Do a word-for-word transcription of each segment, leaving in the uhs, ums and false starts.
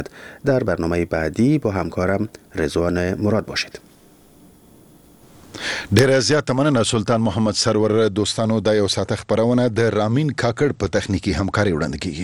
در برنامه بعدی با همکارم رضوان مراد باشید. ډیره زیاته مننه سلطان محمد سرور. دوستانو د یو ساعت خبرونه د رامین کاکړ په تخنیکی همکاري وړاندې کیږي.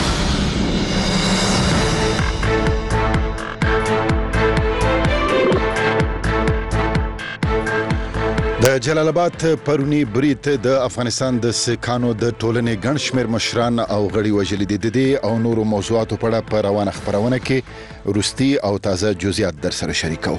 د جلال آباد پرونی برید د افغانستان د سکانو د ټولنې ګڼ شمېر مشران او غړي وژلي دي. د دې او نورو موضوعاتو په اړه په روانه خبرونه کې وروستي او تازه جزئیات در سره شریکو.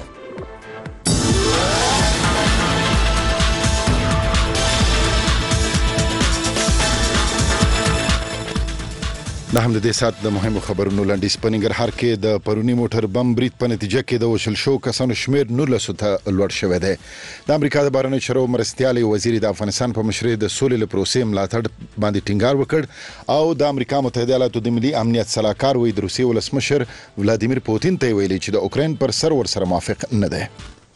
دا هم د دې سات د مهمو خبرونو لنډیز. په ننګرهار کې د پرونی موټر بم برید په نتیجه کې د وشل شو کسانو شمیر نولس ته لوړ شوی دی. د امریکا د بهرنیو چارو مرستیال وزیر د افغانستان په مشرۍ د سولې له پروسې ملاتړ باندې ټینګار وکړ او د امریکا متحده ایالاتو د ملي امنیت سلاکار وی د روسیې ولسمشر ولادیمیر پوتین ته ویلي چې د اوکراین پر سر ور سره موافق نه دی.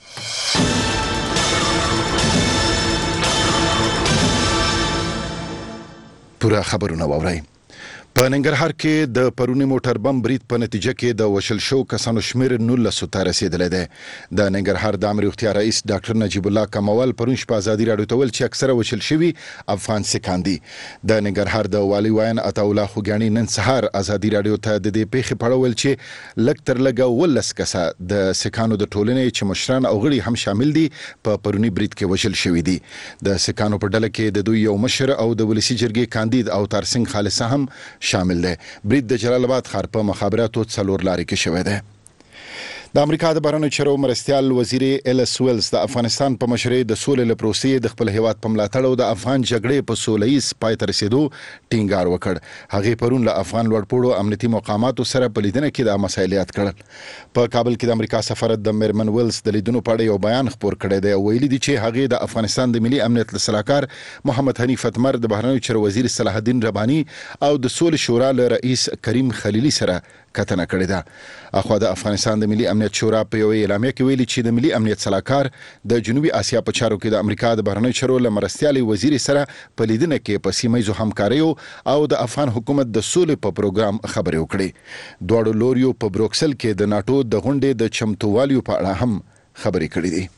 پورا خبرونه واورئ. په ننګرهار کې د پرونی موټر بم برید په نتیجه کې د وشل شو کسانو شمیر نولس ته رسیدلی دی. د ننګرهار د امر روغتیا رئیس ډاکټر نجیب الله کموال پرون شپه ازادي راډیو ته ویل چې اکثره وشل شوي افغان سکان دي. د ننګرهار د والي وایان عطاالله خوګیاڼي نن سهار ازادي راډیو ته د دې پیښې په اړه ویل چې لږ تر لږه ولس کسه د سکانو د ټولنې چې مشران او غړي هم شامل دي په پرونی برید کې وشل شوي دي. د سکانو په ډله کې د دوی یو مشر او د ولسی جرګې کاندید او تارسنګ خالصه هم شامل دی. برید د جلال آباد ښار په مخابراتو څلور لارې کې شوی دی. د امریکا د بهرنیو چارو مرستیال وزیر ایلس ویلز د افغانستان په مشرۍ د سولې له پروسې د خپل هیواد په ملاتړ او د افغان جګړې په سولهییز پای ته رسیدو ټینګار وکړ. هغې پرون له افغان لوړپوړو امنیتي مقاماتو سره په لیدنه کې دا مسایل یاد کړل. په کابل کې د امریکا سفارت د میرمن ویلز د لیدنو په اړه یو بیان خپور کړی دی او ویلي دي چې هغې د افغانستان د ملي امنیت له سلاکار محمد حنیف اتمر، د بهرنیو چارو وزیر صلاح الدین رباني او د سولې شورا له رئیس کریم خلیلي سره کتنه کړې ده. اخوا د افغانستان د ملي امنیت شورا په یو اعلامیه کې ویلي چې د ملي امنیت سلاکار د جنوبي اسیا په چارو کې د امریکا د بهرنیو چارو له مرستیال وزیر سره په لیدنه کې په سیمه ییزو همکاریو او د افغان حکومت د سولې په پروګرام خبرې وکړې. دواړو لوریو په بروکسل کې د ناتو د غونډې د چمتووالیو په اړه هم خبرې کړې دي.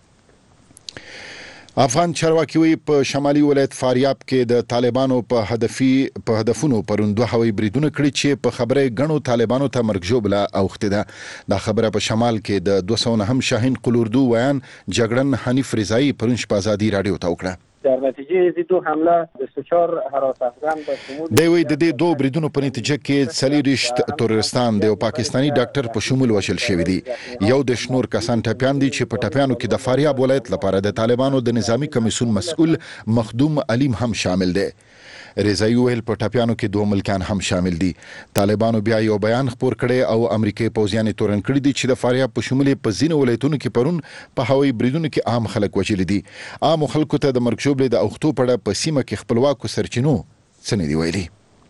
افغان چارواکي وی په شمالي ولایت فاریاب کې د طالبانو په هدفي په هدفونو پرون دوه هوایي بریدونه کړي چې په خبره غنو طالبانو ته مرګ ژوبله اوخته ده. دا خبره په شمال کې د دوه سوه نهم شاهین قلوردو ویان جګړن حنیف رضایی پرون شپه ازادي راډیو ته وکړه. در نتیجه از دو حمله بیست و چهار هراس افغان به شمول دی وی د دې دوه بریدونو په نتیجه کې څلېرویشت تورستان د یو پاکستانی ډاکټر په شمول وشل شوی دی. یو د شنور کسان ټپیان دي چې په ټپیانو کې د فاریاب ولایت لپاره د طالبانو د نظامی کمیسیون مسؤل مخدوم علیم هم شامل دی. رضایی ویل په ټپیانو کې دوه ملکان هم شامل دي. طالبانو بیا یو بیان خپور کړي او امریکای پوځیان تورن کړي دي چې د فاریاب په شمول په ځینو ولایتونو کې پرون په هوایي بریدونو کې عام خلک وژل دي. عام خلکو ته د مرګ ژوبلې د اوختو په اړه په سیمه کې خپلواکو سرچینو څه نه دی ویلي.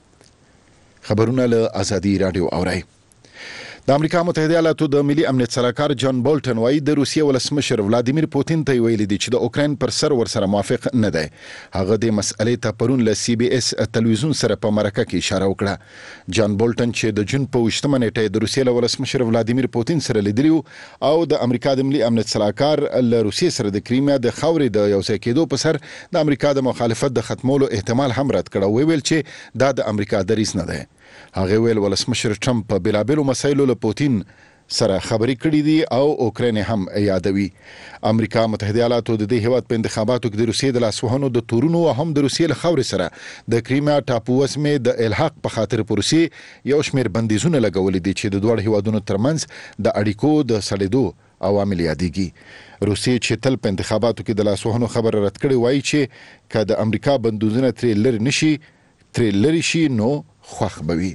خبرونه له ازادي راډیو اورئ. د امریکا متحده ایالاتو د ملي امنیت سلاکار جان بولټن وايي د روسیې ولسمشر ولادیمیر پوتین ته ویلي دي چې د اوکراین پر سر ور سره موافق نه دی. هغه د مسئلې ته پرون له سی بي اس تلویزیون سره په مرکه کې اشاره وکړه. جان بولټن چې د جون په وشتمه نیټه د روسیې ولسمشر ولادیمیر پوتین سره لیدلی او د امریکا د ملي امنیت سلاکار له روسیې سره د کریمیا د خاورې د یو ځای کېدو په سر د امریکا د مخالفت د ختمولو احتمال هم رد کړ او ویل چې دا د امریکا دریځ نه دی. هغه ویل ولسمشر ټرمپ په بلابلو مسایلو له پوتین سره خبرې کړې دي او اوکراین هم یادوي. امریکا متحده ایالاتو د دې هیواد په انتخاباتو کې د روسیې د لاسوهنو د تورونو او هم د روسیې له خاورې سره د کریمیا ټاپو وسمې د الحاق په خاطر په روسیې یو شمېر بندیزونه لګولې دي چې د دوه هیوادونو ترمنځ د اړیکو د سړېدو عوامل یادېږي. روسیې چې تل په انتخاباتو کې د لاسوهنو خبر رد کړي وایي چې که د امریکا بندیزونه ترې لرې نشي ترې لرې شي نو خوښ بوي.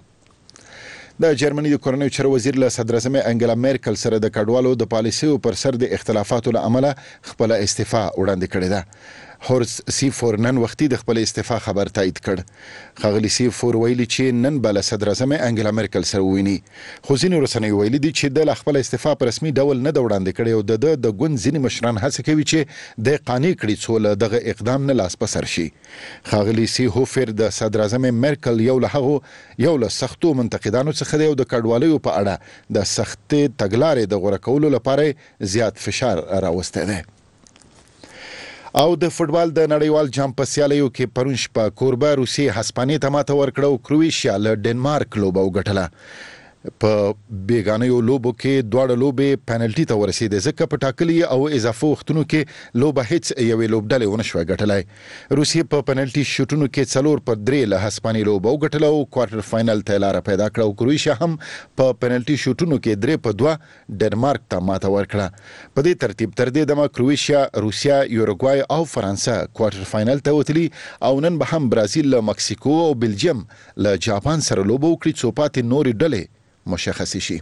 د جرمني د کورنیو چارو وزیر له صدر اعظم انګلا میرکل سره د کډوالو د پالیسیو پر سر د اختلافاتو له امله خپل استعفا وړاندې کړې ده. هورس سیفور نن وختي د خپل استعفا خبر تایید کړ. ښاغلي سیفور ویلي چې نن به له صدر اعظم انګلا مرکل سره وویني، خو ځینې رسنیو ویلي دي چې د خپل استعفا په رسمي ډول نه د وړاندې کړی او د د ګوند ځینې مشران هڅه کوي چې د قانع کړي څو له دغه اقدام نه لاس په سر شي. ښاغلي سیهوفر د صدر اعظم مرکل یو له هغو یو له سختو منتقدانو څخه دی او د کډوالیو په اړه د سختې تګلارې د غوره کولو لپاره زیات فشار راوستی دی. او د فوټبال د نړیوال جام په سیالیو کې پرون شپه کوربه روسیې هسپانیې ته ماته ورکړه او کرویشیا له ډنمارک لوبه وګټله. په بیګانیو لوبو کې دواړه لوبې پینالټي ته ورسېدې، ځکه په ټاکلي او اضافه وختونو کې لوبه هیڅ یوې لوبډلې ونه شوه ګټلی. روسیې په پینالټي شوټونو کې څلور پر درې له هسپانیې لوبه وګټله او کوارټر فاینل ته لاره پیدا کړه او کرویشیا هم په پینالټي شوټونو کې درې په دوه ډنمارک ته ماته ورکړه. په دې ترتیب تر دې دمه کرویشیا، روسیا، یوروګوای او فرانسه کوارټر فاینل ته وتلي او نن به هم برازیل له مکسیکو او بلجیم له جاپان سره لوبه وکړي څو پاتې نورې ډلې مشخص شي.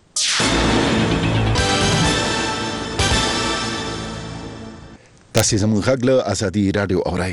تاسو زموږ غږ له ازادي رادیو اورئ.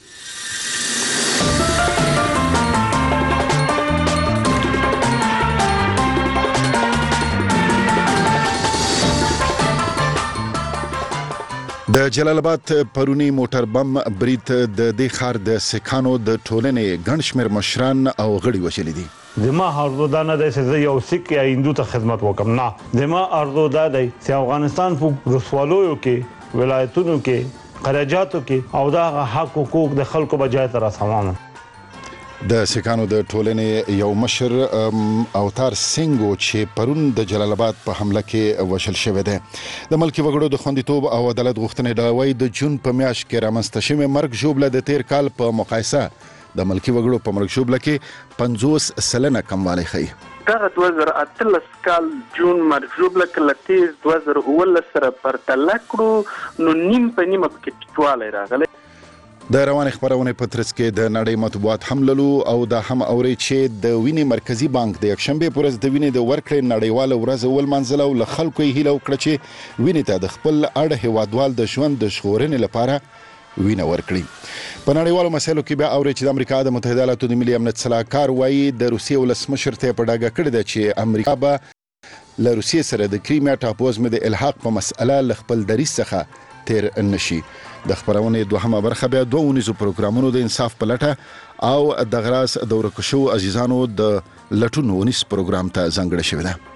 د جلال آباد پرونی موټر بم برید د دې ښار د سکانو د ټولنې ګڼ شمېر مشران او غړي وژلي دي. زما ارزو دا نه دی چې زه یو سیک یا هندو ته خدمت وکم، نه، زما ارزو دا دی چې افغانستان په رسوالویو کې، ولایتونو کې، خراجاتو کې او دا حق حقوق د خلکو بجای ته رسوم. د سکانو د ټولنې یو مشر اوتار سنگو چې پرون د جلال آباد په حمله کې وژل شوی دی. د ملکي وګړو د خوندیتوب او عدالت غوښتنې ډله وايي د جون په میاشت کې رامنځته شوې مرګ ژوبله د تیر کال په مقایسه د ملکي وګړو په مرګ ژوبله کې پنځوس سلنه کموالی ښیي. دغه دوه زره اتلس کال جون مرګ ژوبله که له تېر دوه زره اوولس سره پرتله کړو نو نیم په نیمه پکې ټیټوالی راغلی. د روانې خپرونې په ترڅ کې د نړۍ مطبوعات هم لولو او دا هم اوري چې د وینې مرکزي بانک د یکشنبې په ورځ د وینې د ورکړې نړیواله ورځ ولمانځله او له خلکو یې هیله وکړه چې وینې ته د خپل اړ هیوادوال د ژوند د ژغورنې لپاره وینه ورکړي. په نړیوالو مسایلو کې بیا اوري چې د امریکا د متحده ایالاتو د ملي امنیت صلاحکار وایي د روسیې ولسمشر ته په ډاګه کړې ده چې امریکا به له روسیې سره د کریمیا ټاپووزمې د الحاق په مسأله له خپل دریځ څخه تیر نشي. د خپرونې دوهمه برخه بیا دوه اونیزو پروګرامونو د انصاف په لټه او د غراس د ورکو شوو عزیزانو د لټون ونیس پروګرام ته ځانګړې شوې ده.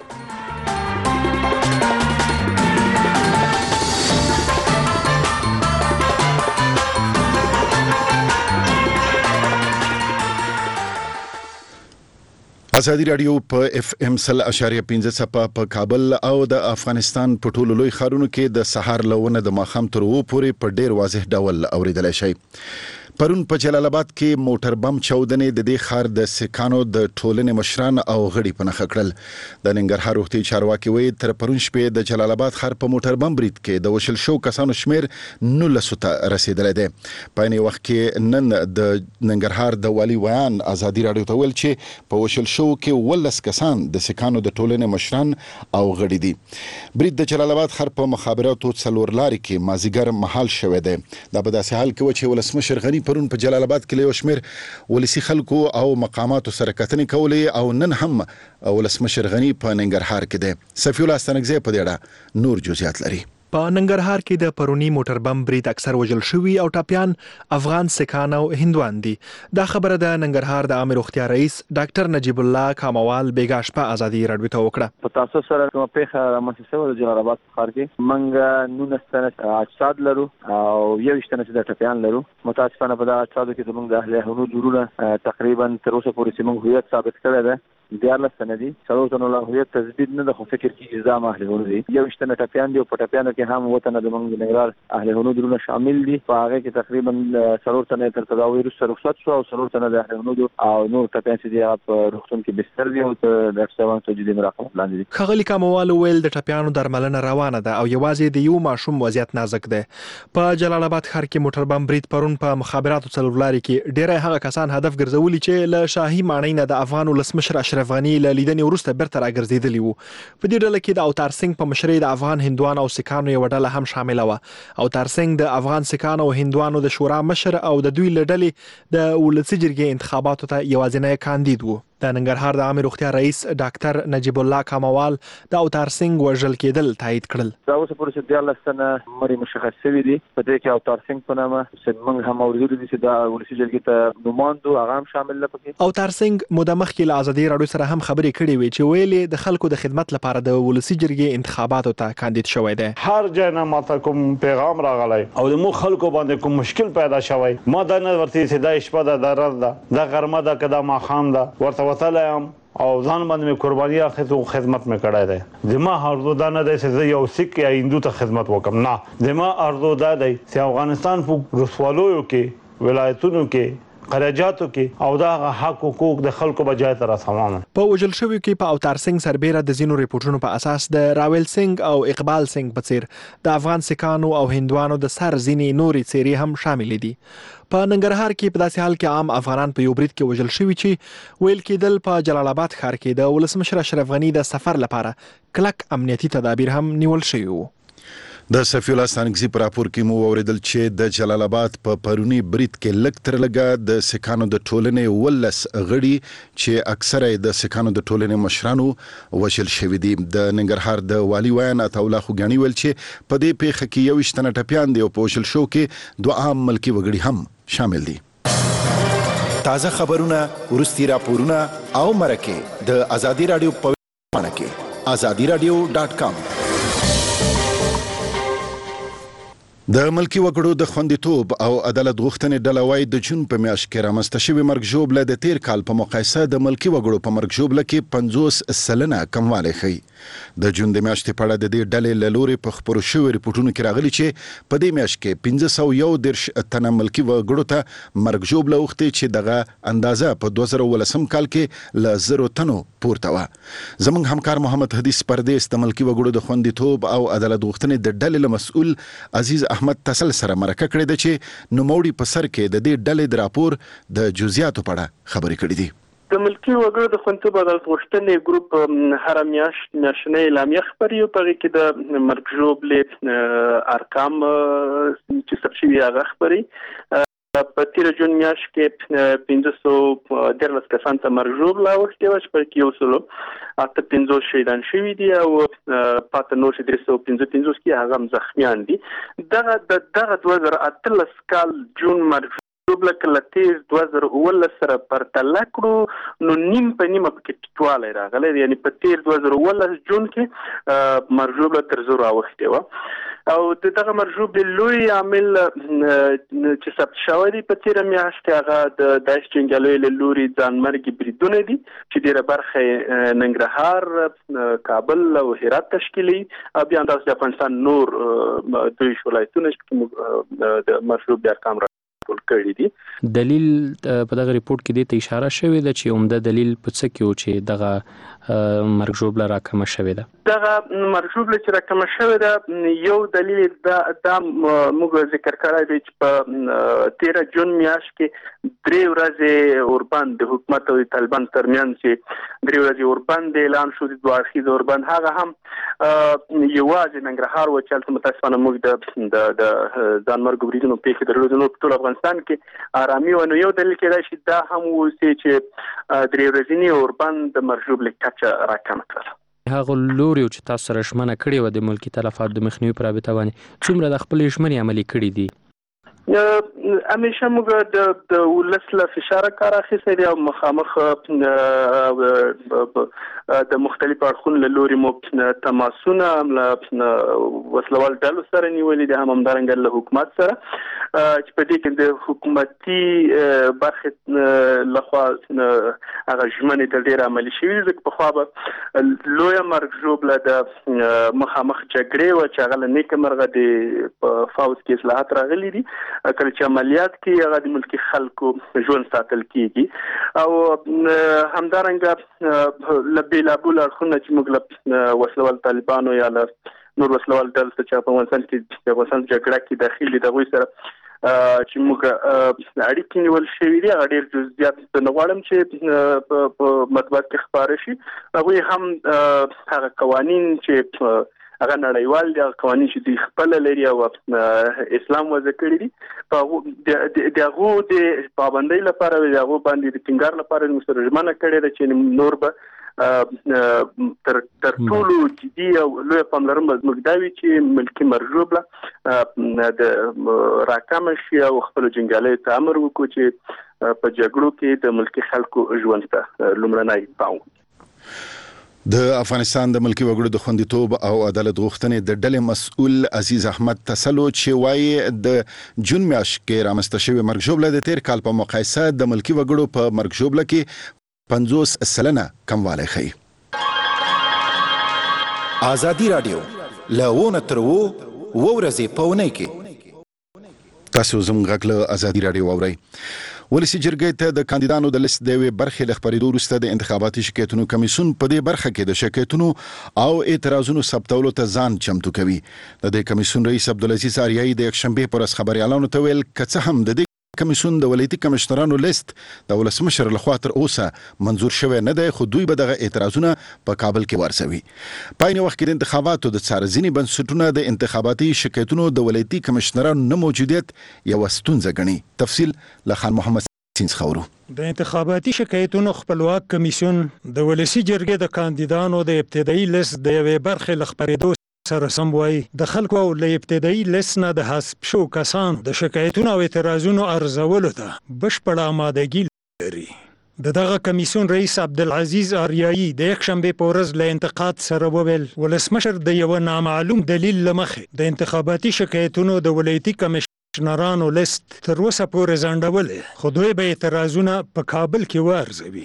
ازادي رادیو په اف ام سل اشاریه پنځه څپه په کابل او د افغانستان په ټولو لوی ښارونو کې د سهار لونه د ماښام تر اوو پورې په ډیر واضح ډول اوریدلی شي. پرون په جلال آباد کې موټر بم چاودنې د دې ښار د سکانو د ټولنې مشران او غړي په نښه کړل. د ننګرهار روغتي چارواکي وایي تر پرون شپې د جلال آباد ښار په موټر بم برید کې د وشل شو کسانو شمیر نولسو ته رسیدلی دی. په عین وخت کې نن د ننګرهار د والي ویان ازادي رادیو ته ویل چې په وشل شو کې ولس کسان د سکانو د ټولنې مشران او غړي دي. برید د جلال آباد ښار په مخابراتو څلور لارې کې مازیګر مهال شوی دی. دا په داسې حال کې و چې ولسمشر غني پرون په جلال آباد کې له یو شمېر ولسي خلکو او مقاماتو سره کتنې کولې او نن هم ولسمشر غني په ننګرهار کې دی. صفي الله ستانکزی په دې اړه نور جزئیات لري. په ننګرهار کې د پرونی موټر بم برید اکثر وژل شوي او ټاپیان افغان سکان او هندوان دي. دا خبره د ننګرهار د عامه روغتیا رئیس ډاکټر نجیب الله کاموال بیګاش په ازادي رادیو ته وکړه. په تاسو سره کومه پیښه رامنځته شوې د جلال آباد ښار کې موږ نولس تنه اجساد لرو او یوویشت تنه د ټاپیان لرو. متاسفانه په دا اجسادو کې زموږ د اهل هنود ورونه تقریبا تر اوسه پورې چې موږ هویت ثابت کړی دی دیارلس تنه دي. څلور تنو لا هویت تثبیت نه ده خو فکر کې اجزام اهل هنود دي. یوویشت تنه ټاپیان دي او په ټاپیانو کې هم اووه تنه زموږ د ننګرهار اهل هنود ورونه شامل دي. په هغه کې تقریبا څلور تنه تر تداوي وروسته رخصت شو او څلور تنه د اهل هنود او نور ټاپیان چې دي په روغتون کې بستر دي او د ډاکټر صاحب ته جدي مراقبت لاندې دي. ښاغلي کاموال ویل د ټاپیانو درملنه روانه ده او یوازې د یو ماشوم وضعیت نازک دی. په جلال آباد ښار کې موټر بم برید پرون په مخابراتو څلور لارې کې ډیری هغه کسان هدف ګرځولي چې له شاهي ماڼۍ نه د افغان ولسمشر اشرف اشرف غني له لیدنې وروسته بیرته راګرځېدلي وو. په دې ډله کې د اوتار سنګ په مشرۍ د افغان هندوانو او سکانو یوه ډله هم شامله وه. اوتار سنګ د افغان سکانو او هندوانو د شورا مشر او د دوی له ډلې د ولسي جرګې انتخاباتو ته یوازینی کاندید وو. د ننګرهار د عامه روغتیا رئیس ډاکټر نجیب الله کاموال د اوتار سنګ وژل کېدل تایید کړل. دا اوس پورې دیارلس تنه مړي مشخص شوي دي. په دې کې اوتار سنګ په نامه چې موږ هم اورېدلي دي چې دا ولسي جرګې ته نوماندو هغه هم شامل دی پکې. اوتار سنګ موده مخکې له ازادي راډیو سره هم خبرې کړې وې چې ویلې د خلکو د خدمت لپاره د ولسي جرګې انتخاباتو ته کاندید شوی دی. هر ځای نه ماته کوم پیغام راغلی او د مو خلکو باندې کوم مشکل پیدا شوی، ما دا نه ورته چې دا شپه ده، دا ورځ ده، دا غرمه ده، که دا ماښام ده، ورته وتلی یم او ځان باندې مې قرباني اخیستو، خدمت مې کړی دی. زما ارزو دا نه دی چې زه یو سیک یا هندو ته خدمت وکړم، نه، زما ارزو دا دی چې افغانستان په رسوالیو کې، ولایتونو کې، قراجاتو کې او دا حق حقوق د خلکو بجای ته رسوم. په وژل شویو کې په اوتار سنګ سربیره د ځینو ریپورټونو په اساس د راویل سنګ او اقبال سنګ په څیر د افغان سکانو او هندوانو د سر ځینې نورې څیرې هم شامل دي. په ننګرهار کې په داسې حال کې عام افغانان په یو برید کې وژل شوي چې ویل کېدل په جلال آباد ښار کې د ولسمشر اشرف غني د سفر لپاره کلک امنیتي تدابیر هم نیول شوي وو. د صفی الله ستانکزي په راپور کې مو اوریدل چې د جلال آباد په پرونی برید کې لږ تر لږه د سکانو د ټولنې ولس غړي چې اکثره د سکانو د ټولنې مشرانو وژل شوي دي. د ننګرهار د والي ویان عطاالله خوګیاڼي ویل چې په دې پیښه کې یوویشت تنه ټپیان دي او په وژل شو کې دوه عام ملکي وګړي هم شامل دي. تازه خبرونه، وروستي راپورونه او مرکې د ازادي راډیو په ویبپاڼه کې ازادي راډیو ډاټ کام. د ملکی وګړو د خوندیتوب او عدالت غوښتنې ډله وايي د جون په میاشت کې رامنځته شوې مرګ ژوبله د تیر کال په مقایسه د ملکی وګړو په مرګ ژوبله کې پنځوس سلنه کموالی ښیي. د جون د میاشتې په اړه د دې ډلې له لورې په خپرو شویو ریپورټونو کې راغلي چې په دې میاشت کې پنځه سوه یو دېرش تنه ملکي وګړو ته مرګ ژوبله اوښتې چې دغه اندازه په دوه زره اوولسم کال کې له زرو تنو پورته وه. زموږ همکار محمد حدیث پردیس د ملکي وګړو د خوندیتوب او عدالت غوښتنې د ډلې له مسؤل عزیز احمد تسل سره مرکه کړې ده چې نوموړي په سر کې د دې ډلې د راپور د جزئیاتو په اړه خبرې کړې دي. د ملکي وګړو د خوندیتوب او عدالت غوښتنې ګروپ هر میاشت میاشتنۍ اعلامیه خپروي او په هغې کې د مرګ ژوبلې ارقام چې ثبت شوي هغه خپروي. په تیره جون میاشت کې پنځه سوه دیارلس کسان ته مرګ ژوبله اوښتې وه چې په کې یو سلو اته پنځوس شهیدان شوي دي او پاته نور چې درې سوه پنځه پنځوس کې هغه هم زخمیان دي. دغه د دغه دوه زره اتلس کال جون مرګ ژوبله کله تیز دوه زره اوولس سره پرتله کړو نو نیم په نیمه پکې ټیټوالی راغلی دی. یعنې په تیر دوه زره اوولس جون کې مرګ ژوبله تر زرو اوښتې وه او د دغه مرګ ژوبلې لوی عامل چې ثبت شوی دی په تیره میاشت هغه د داعش جنګیالیو له لورې ځانمرګي بریدونه دي چې ډېره برخه یې ننګرهار، کابل او هرات تشکیلي او بیا همداسې د افغانستان نور دویش ولایتونه چې د مرګ ژوبلې ارقام کړی دي. دلیل په دغه ریپورت کې دې ته اشاره شوې ده چې عمده دلیل په څه کې و چې دغه مرګ ژوبله راکمه شوې ده؟ دغه مرګ ژوبله چې راکمه شوې ده یو دلیل دا دا موږ ذکر کړی دی چې په تیره جون میاشت کې درې ورځې اوربند د حکومت او طالبان ترمنځ چې درې ورځې اوربند اعلان شو، د دوه اړخیز اوربند، هغه هم یوازې ننګرهار و چې هلته متاسفانه موږ د د ځانمرګو بریدونو پیښې درلودې، نور په ټول افغانستان کې ارامي و. نو یو دلیل کېدای شي دا هم واوسي چې درې ورځني اوربند د مرګ ژوبلې کچه راکمه کړله. هغه لوریو چې تاسو سره ژمنه کړې وه د ملکي تلفاتو د مخنیوي په رابطه باندې څومره د خپلې ژمنې عملي کړي دي؟ همیشه موږ د د ولس له فشاره کار اخیستی دی او مخامخ د مختلفو اړخونو له لورې مو تماسونه هم له وسلوال ډلو سره نیولي دي، هم همدارنګه له حکومت سره چې په دې کې د حکومتي برخې لخوا هغه ژمنې تر ډېره عملي شوي دي. ځکه پخوا به لویه مرګ ژوبله د مخامخ جګړې وه چې هغه له نیکه مرغه د په فوز کې اصلاحات راغلي دي، کله چې عملیات کې هغه د ملکي خلکو ژوند ساتل کېږي او همدارنګه له بېلابېلو اړخونو چې موږ له وسلوال طالبانو یا له نور وسلوال ډلو څخه چې په افغانستان کې د افغانستان جګړه کې داخل دي د هغوی سره چې موږ اړیکې نیول شوې دي هغه ډېر جزئیات نه غواړم چې په مطبوعات کې خپاره شي. هغوی هم هغه قوانین چې هغه نړیوال دي قوانین چې دوی خپل لري او اسلام وضع کړی دي په د هغو د پابندۍ لپاره د هغو باندې د ټینګار لپاره موږ سره ژمنه کړې ده چې نور به تر تر ټولو جدي او لوی پاملرنه زموږ دا وي چې ملکي مرجوبله د راکمه شي او خپل جنګیالي ته امر وکړو چې په جګړو کې د ملکي خلکو ژوند ته لومړنی پام د افغانستان د ملکی وګړو د خوندیتوب او عدالت غوښتنې د ډلې مسؤل عزیز احمد تسلو چې وايي د جون میاشت کې رامنځته شوی مرګ ژوبله د تیر کال په مقایسه د ملکی وګړو په مرګ ژوبله کې پنځوس سلنه کموالی ښیي. ازادي راډیو لونه تر وو ورځې په اونۍ کې تاسو زموږ غږ له ازادي راډیو اورئ. ولسی جرګې ته د کاندیدانو د لیست د یوې برخې له خپرېدو وروسته د انتخاباتي شکایتونو کمیسیون په دې برخه کې د شکایتونو او اعتراضونو ثبتولو ته ځان چمتو کوي. د دې کمیسیون رئیس عبدالعزیز آریایي د یکشنبې پر ورځ خبریالانو ته ویل که څه هم د دې کمیسیون د ولایتي کمشنرانو لیست د ولسمشر لخوا تر اوسه منظور شوی نه دی خو دوی به دغه اعتراضونه په کابل کې ورسوي. په عین وخت کې د انتخاباتو د څار ځینې بنسټونه د انتخاباتي شکایتونو د ولایتي کمشنرانو نه موجودیت یوه ستونزه ګڼي. تفصیل له خان محمد سینس خورو. د انتخاباتي شکایتونو خپلواک کمیسیون د ولسی جرګې د کاندیدانو د ابتدایي لیست د یوې برخې له خپرېدو سره سم وایي د خلکو او له ابتدایي لیست نه د حذف شو کسانو د شکایتونو او اعتراضونو ارزولو ته بشپړه آمادګي لري. د دغه کمیسیون رئیس عبدالعزیز آریایي د یکشنبې په ورځ له انتقاد سره وویل ولسمشر د یو نامعلوم دلیل له مخې د انتخاباتي شکایتونو د ولایتي کمشنرانو لیست تر اوسه پورې ځنډولې خو دوی به اعتراضونه په کابل کې وارزوي.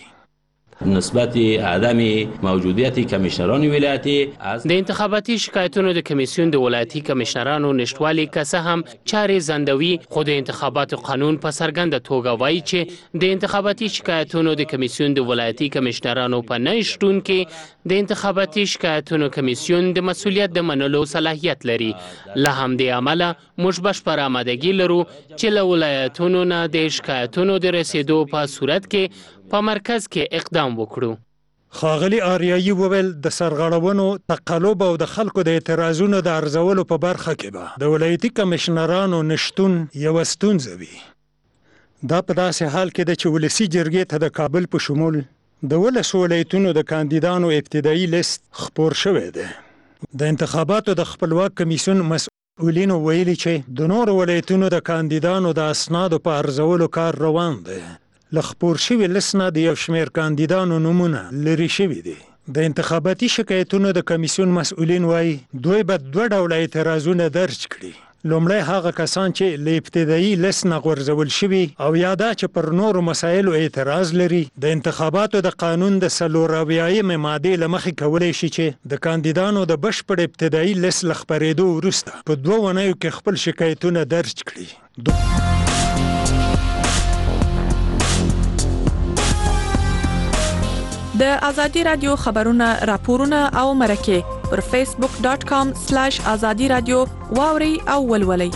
نسبت عدم موجودیت کمیشنران ولایتي د انتخاباتي شکایتونو د کمیسیون د ولایتي کمیشنرانو نشټوالي که هم چارې زندوي خو د انتخاباتو قانون په څرګنده توګه وایي چې د انتخاباتي شکایتونو د کمیسیون د ولایتي کمیشنرانو په نه شتون کې د انتخاباتي شکایتونو کمیسیون د مسؤلیت د منلو صلاحیت لري. له همدې امله موږ بشپړه آمادګي لرو چې له ولایتونو نه د شکایتونو د رسیدو په صورت کې په مرکز کې اقدام وکړو. ښاغلي آریایي وویل د سرغړونو تقلب او د خلکو د اعتراضونو د ارزولو په برخه کې به د ولایتي کمشنرانو نشتون یوه ستونزه وي. دا په داسې حال کې ده چې ولسي جرګې ته د کابل په شمول د ولس ولایتونو د کاندیدانو ابتدایي لیست خپور شوی دی. د انتخاباتو د خپلواک کمیسیون مسؤلینو ویلي چې د نورو ولایتونو د کاندیدانو د اسنادو په ارزولو کار روان دی. له خپور شوي لیست نه د یو شمېر کاندیدانو نومونه لرې شوي دي. د انتخاباتي شکایتونو د کمیسیون مسؤلین وایي دوی به دوه ډوله اعتراضونه درج کړي. لومړی هغه کسان چې له ابتدایي لیست نه غورځول شوي او یا دا چې پر نورو مسایلو اعتراض لري د انتخاباتو د قانون د څلور اویایمې مادې له مخې کولی شي چې د کاندیدانو د بشپړ ابتدایي لیست له خپرېدو وروسته په دوه اونیو کې خپل شکایتونه درج کړي. د ازادي رادیو خبرونه راپورونه او مرکه پر فیسبوک ډاٹ کام سلاش ازادي رادیو واوري او ولولي.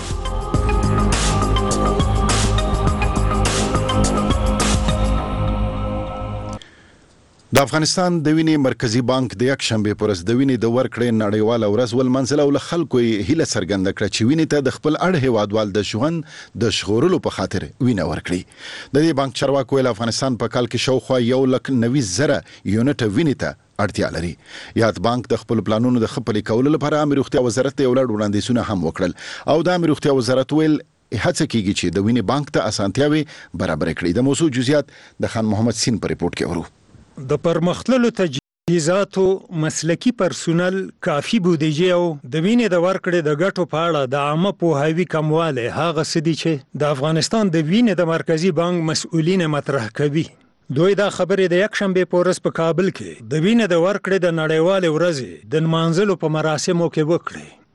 د افغانستان د وینې مرکزی بانک د یکشنبې پر ورځ د وینې د ورکړې نړیواله ورځ ولمنځله او له خلکو یې هیله څرګنده کړه چې وینې ته د خپل اړ هیوادوال د ژوند د ژغورلو په خاطر وینه ورکړي. د دې بانک چارواکو ویل افغانستان په کال کې شاوخوا یو لک نوي زره یونټه وینې ته اړتیا لري. یاد بانک د خپل پلانونو د ښه پلي کولو لپاره امیر روغتیا وزارت ته یو لړ وړاندیزونه هم وکړل او د امیر روغتیا وزارت ویل هڅه کیږي چې د وینې بانک ته اسانتیاوي برابر کړي. د موضوع جزئیات د خان محمد سین په ریپورت کې ورو. د پرمختللو تجهیزاتو مسلکی پرسونل کافی بودیجه او د وینې د ورکړې د ګټو په اړه د عامه پوهاوي کموالی هغه څه دي چې د افغانستان د وینې د مرکزی بانک مسؤلین مطرح کوي. دوی دا خبرې د یکشنبې په ورځ په کابل کې د وینې د ورکړې د نړیوالې ورځې د نمانځلو په مراسمو کې وکړې.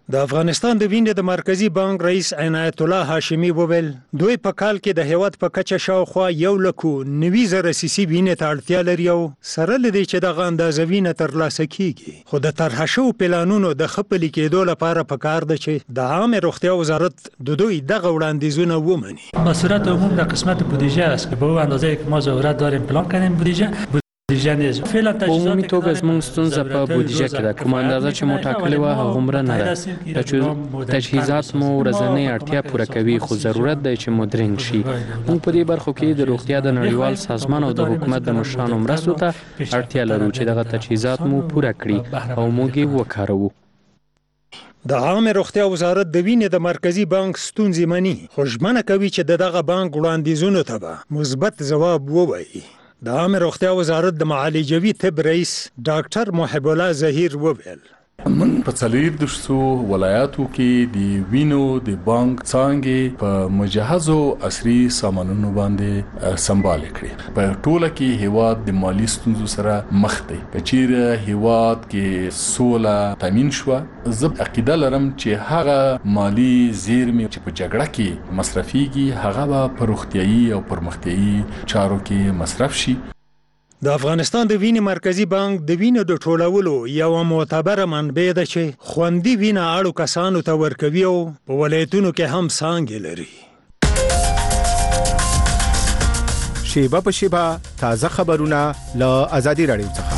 د افغانستان د وینې د مرکزی بانک رئیس عنایت الله هاشمی وویل دوی په کال کې د هیواد په کچه شاوخوا یو لکو نوي زره سیسي وینې ته اړتیا لري او سره لدی چې دغه اندازه وینه ترلاسه کیږي خو د طرح شوو پلانونو د ښه پلي کېدو لپاره پکار ده چې د عامه روغتیا وزارت د دوی دغه وړاندیزونه ومني. به صورت عموم در قسمت بودجه است که به اون اندازه که ما ضرورت داریم پلان کنیم بودجه په عمومي توګه زموږ ستونزه په بودیجه کې ده. کومه اندازه چې مو ټاکلې وه هغومره نه ده. تجهیزات مو ورځنۍ اړتیا پوره کوي خو ضرورت دی چې مدرنګ شي. موږ په دې برخو کې د روغتیا د نړیوال سازمان او د حکومت د مشرانو مرستو ته اړتیا لرو چې دغه تجهیزات مو پوره کړي او موږ یې وکاروو. د عامه روغتیا وزارت د وینې د مرکزی بانک ستونزې مني خو ژمنه کوي چې د دغه بانک وړاندیزونو ته به مثبت ځواب ووایي. د عامه روغتیا وزارت د معالجوي طب رئیس ډاکټر محب الله ظهیر وویل من په څلور دشتو ولایاتو کې د وینو د بانک څانګې په مجهزو عصري سامانونو باندې سمبال کړي. په ټوله کې هیواد د مالی ستونزو سره مخ دی. کچیره هیواد کې سوله تامین شو زه عقیده لرم چې هغه مالی زیرمې چې په جګړه کې مصرفيږي هغه به په روغتيایي او پرمختیایي چارو کې مصرف شي. د افغانستان د وینې مرکزی بانک د وینې د ټولولو یو معتبره منبع ده چې خوندي وینه اړو کسانو ته ورکوي او په ولایتونو کې هم څانګې لري. شیبه په شیبه تازه خبرونه له آزادي رادیو څخه.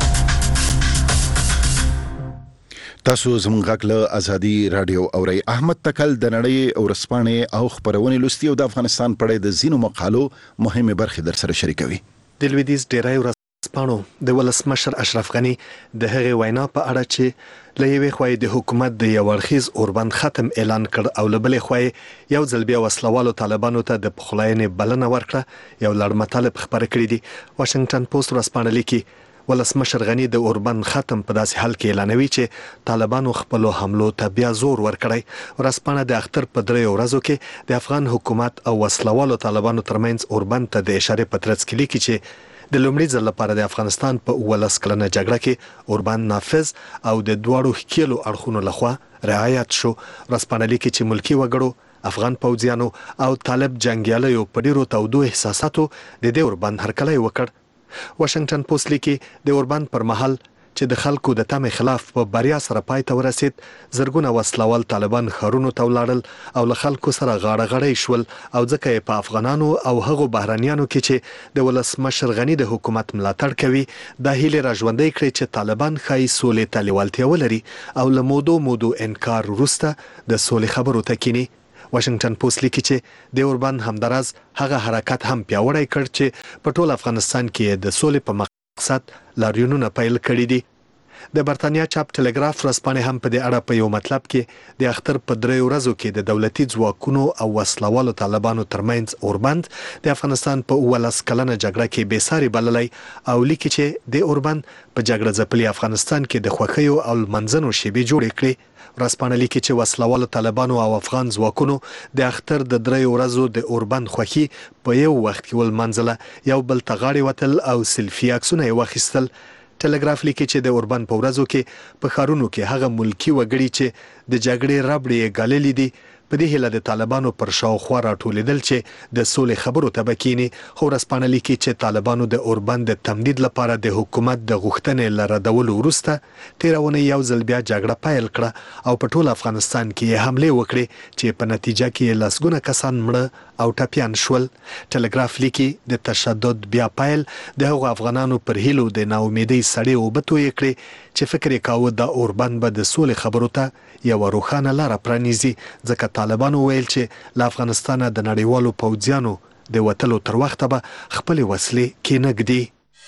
تاسو زموږ غږ له آزادي رادیو اورئ. احمد تکل د نړۍ ورځپاڼې او خبرونې لوستي او د افغانستان په اړه د ځینو مقالو مهمه برخې در سره شریکوي. د لویدیز ډیری ورځپاڼو د ولسمشر اشرف غنی د هغې وینا په اړه چې له یوې خوا د حکومت د یو اړخیز اوربند ختم اعلان کړ او له بلې خوا یو ځل بیا وسلوالو طالبانو ته د پخلاینې بلنه ورکړه یو لړ مطالب خبره کړي دي. واشنگټن پوسټ ورځپاڼه لیکي ولسمشر غنی د اوربند ختم په داسې حال کې اعلانوي چې طالبانو خپل حملو ته بیا زور ورکړی. ورځپاڼه د اختر په درې ورځو کې د افغان حکومت او وسلوالو طالبانو ترمنځ اوربند ته د اشاره په ترڅ کې لیکي چې د لومړي ځل لپاره د افغانستان په ولس کلنه جګړه کې اوربند نافذ او د دواړو ښکیلو اړخونو لخوا رعایت شو. ورځپاڼه لیکي چې ملکی وګړو افغان پوځیانو او طالب جنگیالیو په ډیرو تودو احساساتو د دې اوربند هرکلی وکړ. واشنگټن پوسټ لیکي د اوربند پر مهال چې د خلکو د تمې خلاف په بریا سره پای ته ورسید زرګونه وسلوال طالبان ښارونو ته ولاړل او له خلکو سره غاړه غړۍ شول او ځکه یې په افغانانو او هغو بهرانیانو کې چې د ولسمشر غنی د حکومت ملاتړ کوي دا هیله راژوندۍ کړې چې طالبان ښایي سولې ته لیوالتیا ولري او له مودو مودو انکار وروسته د سولې خبرو ته کینی. واشنگټن پوسټ لیکي چې د اوربند همدراز هغه حرکت هم پیاوړی کړ چې په ټول افغانستان کې د سولې په مقصد لاریونونه پیل کړي دي. د برتانیا چاپ ټلګراف ورځپاڼې هم په دې اړه په یو مطلب کې د اختر په درې ورځو کې د دولتي ځواکونو او وسلوالو طالبانو ترمنځ اوربند د افغانستان په ولس کلنه جګړه کې بې ساري بللی او لیکي چې د اوربند په جګړه ځپلي افغانستان کې د خوښیو او منځنو شیبې جوړې کړې. ورځپاڼه لیکي چې وسلوالو طالبانو او افغان ځواکونو د اختر د درې ورځو د اوربند خوښي په یو وخت کې ولمنځله یو بل ته غاړې وتل او سلفي عکسونه یې واخیستل. ټلګراف لیکي چې د اوربند په ورځو کې په ښارونو کې هغه ملکی وګړي چې د جګړې ربړې یې ګاللې دي په دې هیله د طالبانو پر شاوخوا راټولېدل چې د سولې خبرو ته بکینی. خو ورځپاڼه لیکي چې طالبانو د اوربند د تمدید لپاره د حکومت د غوښتنې له ردولو وروسته تیرونه یو ځل بیا جګړه پیل کړه او په ټول افغانستان کې حمله وکړي چې په نتیجه کې لسګونه کسان مړه او ټپيان شول. ټلګراف لیکي د تشدد بیا پیل د هغو افغانانو پر هیلو د ناامیدۍ سړې اوبه تویې کړې چې فکر یې کاوه د اوربند به د سولې خبرو ته یوه روښانه لاره پرانیزي ځکه طالبانو ویل چې له افغانستانه د نړیوالو پوځیانو د وتلو تر وخته به خپلې وسلې کېنږدي.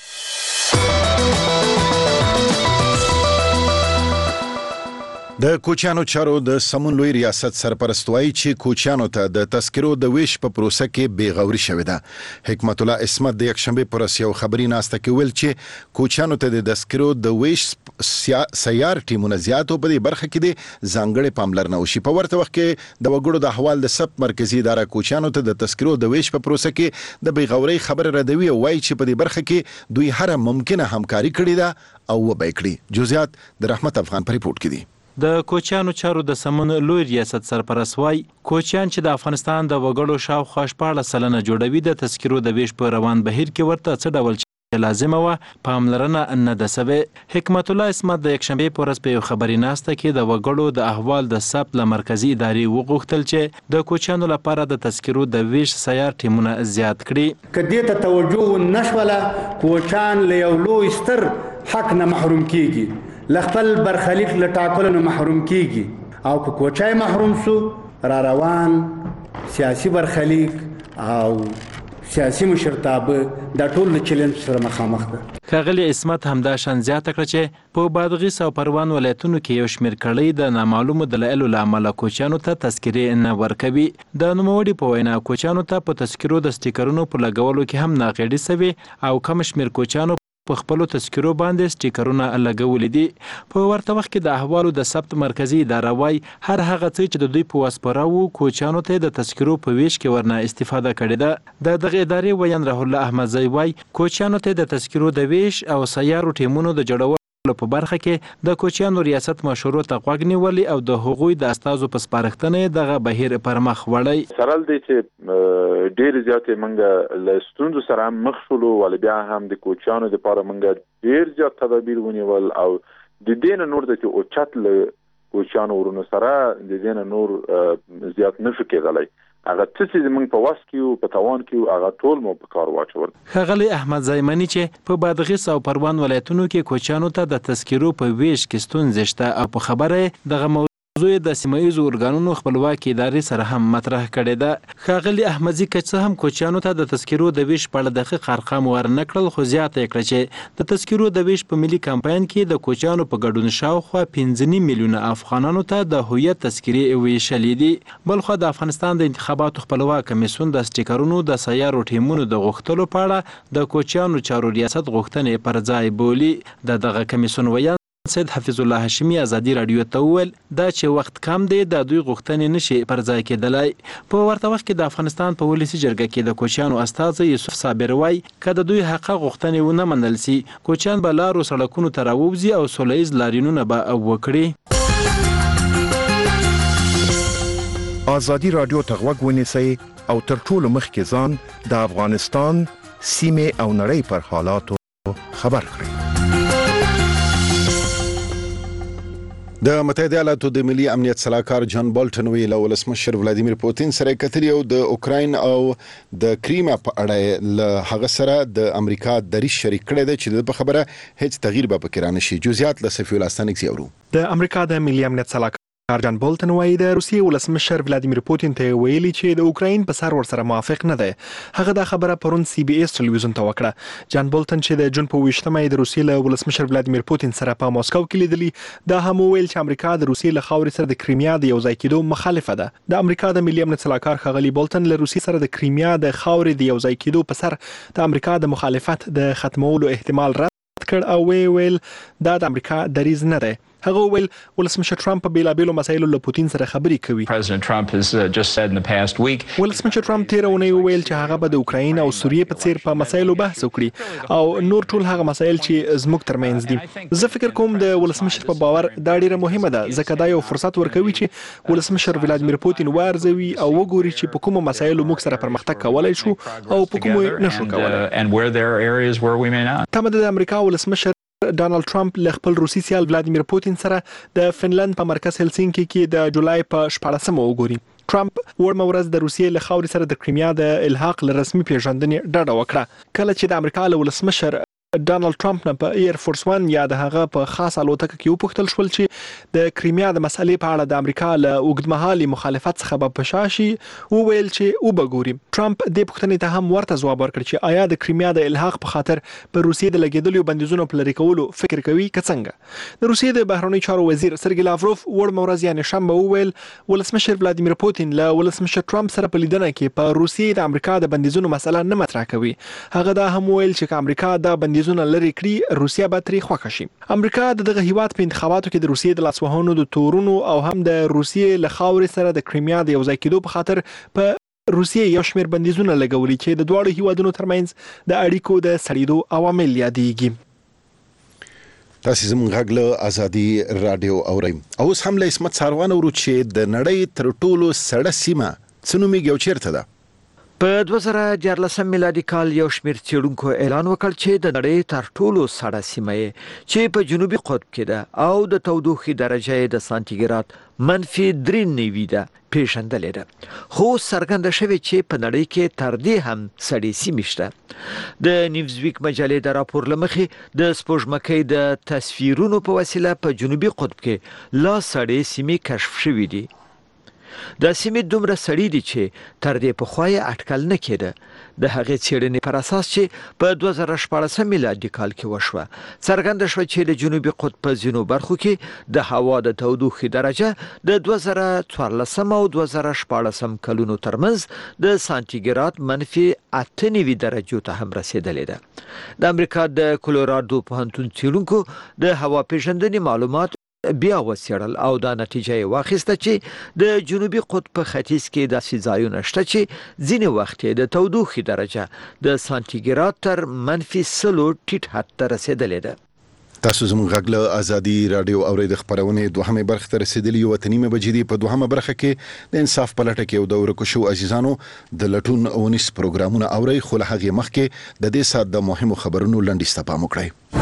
د کوچیانو چارو د سمون لوی ریاست سرپرست وایي چې کوچیانو ته د تذکرو د ویش په پروسه کې بیغوري شوې ده. حکمت الله اسمت د یکشنبه پر یو خبري ناسته کې ویل چې کوچیانو ته د تذکرو د ویش سیار ټیمونه زیاتو په دې برخه کې د ځانګړې پاملرنه وشي. په ورته وخت کې د وګړو د احوال د ثبت مرکزی اداره کوچیانو ته د تذکرو د ویش په پروسه کې د بیغوري خبره ردوي او وایي چې په دې برخه کې دوی هر ممکنه همکاري کړې ده او وبې کړې. جزئیات د رحمت افغان پر ریپورت کې دي. د کوچیانو چارو د سمون لوی ریاست سرپرست وای کوچیان چې د افغانستان د وګړو شاوخوا شپاړس سلنه جوړوي د تذکرو د ویش په روان بهیر کې ورته څه ډول لازمه و پاملرنه نه ده سوې. حکمت الله اسمت د یکشنبې په ورځ په یو خبري ناسته کې د وګړو د احوال د ثبت له مرکزی ادارې وغوښتل چې د کوچیانو لپاره د تذکرو د ویش سیار ټیمونه زیات کړي. کدی ته توجه نشوله کوچان له یو لوی ستر حق نه محروم کیږي، لخپل برخلیک له ټاکلو نه محروم کیږي او که کوچای محروم سو را روان سیاسي برخلیک او سیاسي مشرتابه د ټول چیلنج سره مخامخ ده. ښاغلي عصمت همدا شان زیاته کړه چې په بادغیس او پروان ولایتونو کې یو شمېر کړۍ د نامعلومو دلایلو له امله کوچیانو ته تذکرې نه ورکوي. د نوموړي په وینا کوچیانو ته په تذکرو د سټیکرونو په لګولو کې هم ناغېړي سوي او کم شمېر کوچیانو په خپلو تذکرو باندې سټیکرونه لګولي دي. په ورته وخت کې د احوالو د ثبت مرکزی اداره وای هر هغه څه چې د دوی په وسپاره وو کوچیانو ته د تذکرو په ویش کې ورنه استفاده کړې ده. د دغه ادارې ویان رحول الله احمدزی وای کوچیانو ته د تذکرو د ویش او سیارو ټیمونو د جوړولو په برخه کې د کوچیانو ریاست مشورو ته غوږ نیولي او د هغوی د استازو په سپارښتنه دغه بهیر پر مخ وړي. سرال دی چې ډیر زیاتې منګه له ستونزو سره مخ شولو ول بیا هم د کوچیانو لپاره منګه ډیر زیات تدابیر ونیول او د دین نور د چې او چت له کوچیانو ورونو سره د دین نور زیات نشو کېدلی. هغه څه چې موږ په واس کې په توان کې هغه ټول مو په کار واچول. ښاغلي احمد زایمنی چې په بادغیس او پروان ولایتونو کې کوچیانو ته د تذکرو په ویش کې ستونزې شته او په خبره دغه موضوع د سیمه ییزو ارګانونو خپلواکي ادارې سره هم مطرح کړې ده. ښاغلي احمدزي که څه هم کوچیانو ته د تذکرو د ویش په اړه دقیق ارقام ورنه کړل خو زیاته یې کړه چې د تذکرو د ویش په ملي کمپاین کې د کوچیانو په ګډون شاوخوا پنځه میلیونه افغانانو ته د هویت تذکرې ویشلې دي. بلخو د افغانستان د انتخاباتو خپلواک کمیسیون د سټیکرونو د سیارو ټیمونو د غوښتلو په اړه د کوچیانو چارو ریاست غوښتنې پر ځای بولي. د دغه کمیسیون ویان سید حفیظ الله هاشمی ازادي رادیو ته وویل دا چې وخت کم دی د دوی غوښتنې نشي پر ځای کېدلی. په ورته وخت کې د افغانستان په ولسي جرګه کې د کوچیانو استازی یوسف صابر وای که د دوی حقه غوښتنې ونه منل سي کوچیان به لارو سړکونو ته راووځي او سوله ییز لاریونونه به وکړي. ازادي رادیو ته غوږ ونیسئ او تر ټولو مخکې ځان د افغانستان سیمې او نړۍ پر حالاتو خبر کړئ. د متحده ایالاتو د ملي امنیت سلاکار جان بولټن ویل ولسمشر ولادیمیر پوتین سره کتلی او د اوکراین او د کریمیا په اړه له هغه سره د امریکا دریځ شریک کړی دی چې په خبره هیڅ تغییر به پکې رانه شي. جزئیات له صفی الله ستانکس یورو. د امریکا د ملي امنیت سلاکار جان بولټن وایي د روسیې ولسمشر ولادیمیر پوتین ته ویلي چې د اوکراین په سر ورسره موافق نه دی. هغه دا خبره پرون سی بي اس ټلویزیون ته وکړه. جان بولټن چې د جون په ویشتمه د روسیې له ولسمشر ولادیمیر پوتین سره په ماسکو کې لیدلی دا هم ویل چې امریکا د روسیې له خاورې سره د کریمیا د یو ځای کېدو مخالفه ده. د امریکا د ملي امنیت سلاکار ښاغلي بولټن له روسیې سره د کریمیا د خاورې د یو ځای کېدو په سر د امریکا د مخالفت د ختمولو احتمال رد کړ او ویل دا د امریکا دریځ نه دی. هغه ویل ولسمشر ټرمپ په بیلابېلو مسایلو له پوتین سره خبرې کوي. ولسمشر ټرمپ تیر اونۍ ویل چې هغه به د اوکراین او سوریې په څیر په مسایلو بحث وکړي او نور ټول هغه مسایل چې زموږ ترمنځ دي. زه فکر کوم د ولسمشر په باور دا ډیره مهمه ده ځکه دا یو فرصت ورکوي چې ولسمشر ولادیمیر پوتین وارزوي او وګوري چې په کومو مسایلو موږ سره پرمختګ کولای شو او په کومو نشو کولای. تمه د امریکا ولسمشر ډانلډ ټرمپ له خپل روسي سیال ولادیمیر پوتین سره د فنلند په مرکز هلسینکی کې د جولای په شپاړسمه وګوري. ټرمپ وړمه ورځ د روسیې له خاورې سره د کریمیا د الحاق له رسمي پیژندنې ډډه وکړه کله چې د امریکا له ولسمشر ډانلډ ټرمپ نه په ایر فورس ون یا د هغه په خاص الوتکه کې وپوښتل شول چې د کریمیا د مسلې په اړه د امریکا له اوږدمهالي مخالفت څخه به په شا شي وویل چې وبګوري. ټرمپ دې پوښتنې ته هم ورته ځواب ورکړ چې آیا د کریمیا د الحاق په خاطر په روسیې د لګیدلو بندیزونو په لرې کولو فکر کوي که څنګه. د روسیې د بهرنیو چارو وزیر سرګی لاوروف وړمه ورځ یعنې شنبه وویل ولسمشر ولادیمیر پوتین له ولسمشر ټرمپ سره په لیدنه کې په روسیې د امریکا د بندیزونو مسله نه مطرح کوي. هغه دا هم ویل چې امریکا د بندیزونو لرې کړي روسیا به ترې خوښه شي. امریکا د دغه هیواد په انتخاباتو کې د روسیې د لاسوهنو د تورونو او هم د روسیې له خاورې سره د کریمیا د یو ځای کېدو په خاطر په روسیې یو شمېر بندیزونه لګولي چې د دواړو هیوادونو ترمنځ د اړیکو د سړېدو عوامل یادېږي. تاسو زموږ غږ له ازادي رادیو اورئ. اوس هم له اسمت ساروان ورو چې د نړۍ تر ټولو سړه سیمه څه نومیږي او چیرته ده؟ په دوه زره دیارلسم میلادي کال یو شمېر څېړونکو اعلان وکړ چې د نړۍ تر ټولو سړه سیمه چې په جنوبي قطب کې ده او د تودوخې درجه یې د سانتیګراد منفي درې نوي ده پیژندلې ده، خو څرګنده شوې چې په نړۍ کې تر دې هم سړې سیمې شته. د نیوزویک مجلې د راپور له مخې د سپوږمکۍ د تصویرونو په وسیله په جنوبي قطب کې لا سړې سیمې کشف شوې دي. د سیمې دومره سړې دي چې تر دې پخوا یې اټکل نه کېده. د هغې څېړنې پر اساس چې په دوه زره شپاړسم میلادي کال کې وشوه، څرګنده شوه چې د جنوبي قطب په ځینو برخو کې د هوا د تودوخې درجه د دوه زره څوارلسم او دوه زره شپاړسم کلونو ترمنځ د سانتیګراد منفي اته نوي درجو ته هم رسېدلې ده. د امریکا د کولورادو پوهنتون څېړونکو د هوا پیژندنې معلومات بیا وڅېړل او دا نتیجه یې واخیسته چې د جنوبي قطب په ختیځ کې داسې ځایونه شته چې ځینې وخت یې د تودوخې درجه د سانتیګراد تر منفي سلو ټیټ حد ته رسېدلې ده. تاسو زموږ غږ له ازادي رادیو اورئ. د خپرونې دوهمې برخې ته رسېدلي یو اته نیمه بجې دي. په دوهمه برخه کې د انصاف په لټه کې یو د ورکو شوو عزیزانو د لټون اونیس پروګرامونه اورئ، خو له هغې مخکې د دې ساعت د مهمو خبرونو لنډیز ته پام وکړئ.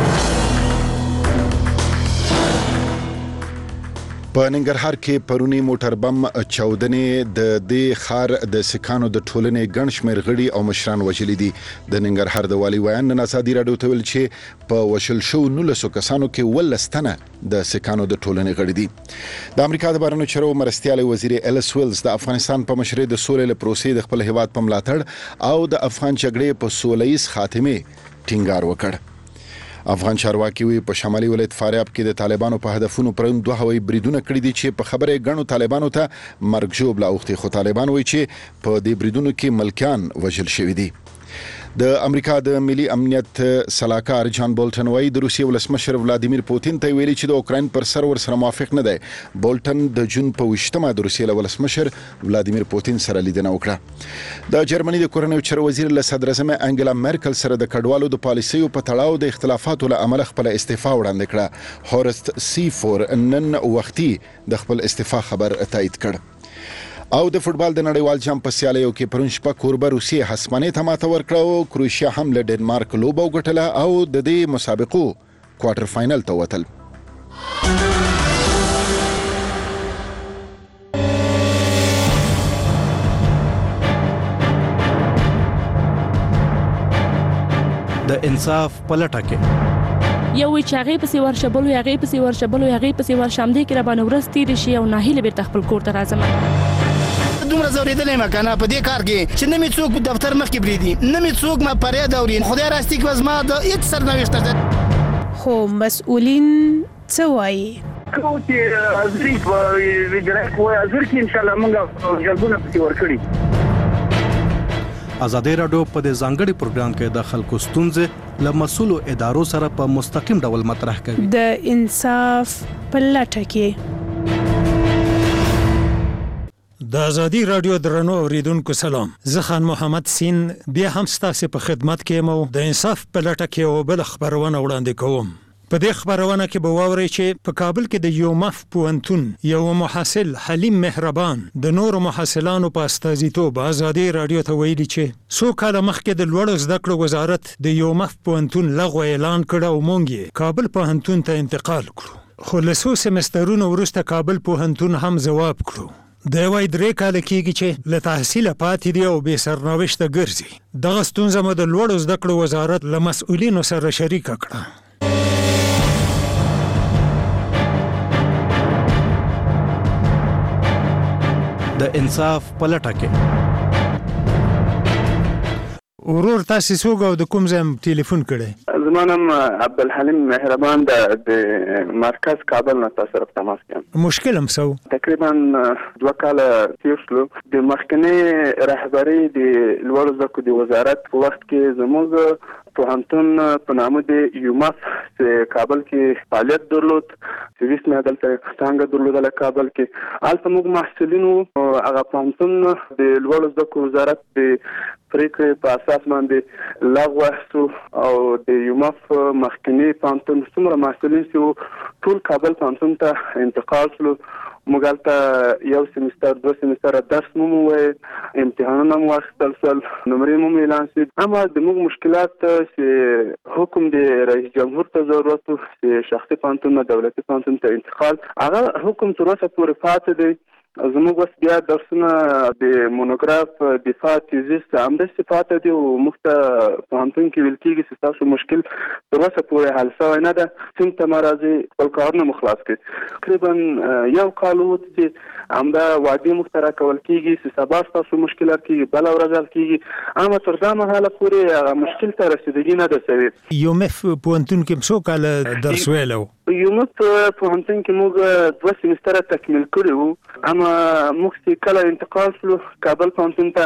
په ننګرهار کې پرونی موټر بم چاودنې د دې خار د سکانو د ټولنې ګڼ شمېر غړي او مشران وژلي دي. د ننګرهار د والي ویان نن ازادي راډیو ته ویل چې په وشل شو نولسو کسانو کې ولس تنه د سکانو د ټولنې غړي دي. د امریکا د بهرنیو چارو مرستیال وزیر الیس ویلز د افغانستان په مشرۍ د سولې له پروسې د خپل هیواد په ملاتړ او د افغان جګړې په سولهییز خاتمه ټینګار وکړ. افغان چارواکي وی په شمالي ولایت فاریاب کې د طالبانو په هدفونو پرون دوه هوایي بریدونه کړي دي چې په خبره غنو طالبانو ته مرګ ژوبله اوختي، خو طالبان وی چې په دې بریدونو کې ملکیان وژل شوي دي. د امریکا د ملي امنیت سلاکار جان بولټن وایي د روسیې ولسمشر ولادیمیر پوتین ته ویلي چې د اوکراین پر سر ور سره موافق نه دی. بولټن د جون په وشتمه د روسیې له ولسمشر ولادیمیر پوتین سره لیدنه وکړه. د جرمني د کورنیو چارو وزیر له صدر اعظم انګلا مرکل سره د کډوالو د پالیسیو په تړاو د اختلافاتو له امله خپل استعفا وړاندې کړه. هورست سی فور نن وختي د خپل استعفا خبر تایید کړ. او د فوتبال د نړیوال جام په سیالیو کې پرون شپه کوربه روسیې هسپانیې ته ماته ورکړه او کروشیا هم له ډنمارک لوبه وګټله او د دې مسابقو کوارټر فاینل ته وتل. د انصاف پلټه کې یو وی چې هغه پسې ورشبل وي هغه پسې ورشبل وي هغه پسې ورشم دي کې را باندې ورس تیر شي او ناهیله بیرته خپل کور ته راځم. دومره زوریدلې ما کنه په دې کار کې چې نه می څوک دفتر مخ کې بریدي، نه می څوک ما پرې دوري. خدای راستي کې وزما د هیڅ سرنوشت ده. خو مسؤلین څه وایي؟ کو چې ازري په ویجرای کوه ازر کې ان شاء الله موږ جلبونه پسې ورکړي. ازادي راډیو په دې ځانګړي پروګرام کې د خلکو ستونزې له مسؤلو ادارو سره په مستقیم ډول مطرح کوي. د انصاف په لټه کې د ازادي راډیو درنو اوریدونکو سلام. زه خان محمد سین بیا هم ستاسو په خدمت کې مو د انصاف په لټه کې او بل خبرونه وړاندې کوم. په دې خبرونه کې به واورئ چې په کابل کې د یومف پوهنتون یو محصل حلیم مهربان د نورو محصلانو په استازیتوب ازادي راډیو ته ویلي چې څو کاله مخکې د لوړو زده کړو وزارت د یومف پوهنتون لغوه اعلان کړ او مونږ یې کابل پوهنتون ته انتقال کړو. خو له څو سمسترونو وروسته کابل پوهنتون هم جواب کړو. د وای درې کال کېږي چې له تحصیل پاتې دی او به سرنوشت ګرځي. دغه ستونزه مو د لوړو زده کړو وزارت له مسؤلینو سره شریک کړه. د انصاف پلټه کې ورور تاسو څوک او د کوم ځای ټلیفون کړی؟ زما نوم عبدالحلیم مهربان د مرکز کابل نه تاسو سره تماس کوم. مشکل هم سو تقریبا دوه کاله تیر شو. د مخکنی رهبری د لوړو زده کړو د وزارت په وخت کې زموږ پوهنتون په نامه د یوماف چې کابل کې فعالیت درلود چې ویس نه دلته څنګه درلودله کابل کې البته موږ محصلینو هغه پوهنتون د لوړو زده کړو وزارت د پریکړې په اساس باندې لغوه شو او د یوماف مخکنی پوهنتون څومره محصلین چې ټول کابل پوهنتون ته انتقال شلو. موږ هلته یو سیمستر دوه سیمستر درس مو وویل امتحانونه مو واخیستل شول نمرې مو اعلان شوې اما د موږ مشکلات چې حکم د رئیس جمهور ته ضرورت و چې شخصي پوهنتون نه دولتي پوهنتون ته انتقال هغه حکم تر اوسه پورې پاتې دی. زموږ اوس بیا درسونه د مونوګراف دفاع تیزیس همداسې پاتې دي او موږ ته پوهنتون کې ویل کېږي چې ستاسو مشکل تر اوسه پورې حل شوی نه ده سیند ته مه راځئ خپل کارونه مو خلاص کړئ. تقریبا یو کال ووت چې همدا وعدې موږ ته راکول کېږي چې سبا ستاسو مشکل حل کېږي بله ورځ حل کېږي اما تر دا مهاله پورې هغه مشکل ته رسېدګي نه ده شوې. یومف پوهنتون کې څو کاله درس ویلی و؟ یومف پوهنتون کې موږ دوه سیمستره تکمیل کړي وو اما موږ چې کله انتقال شلو کابل پوهنتون ته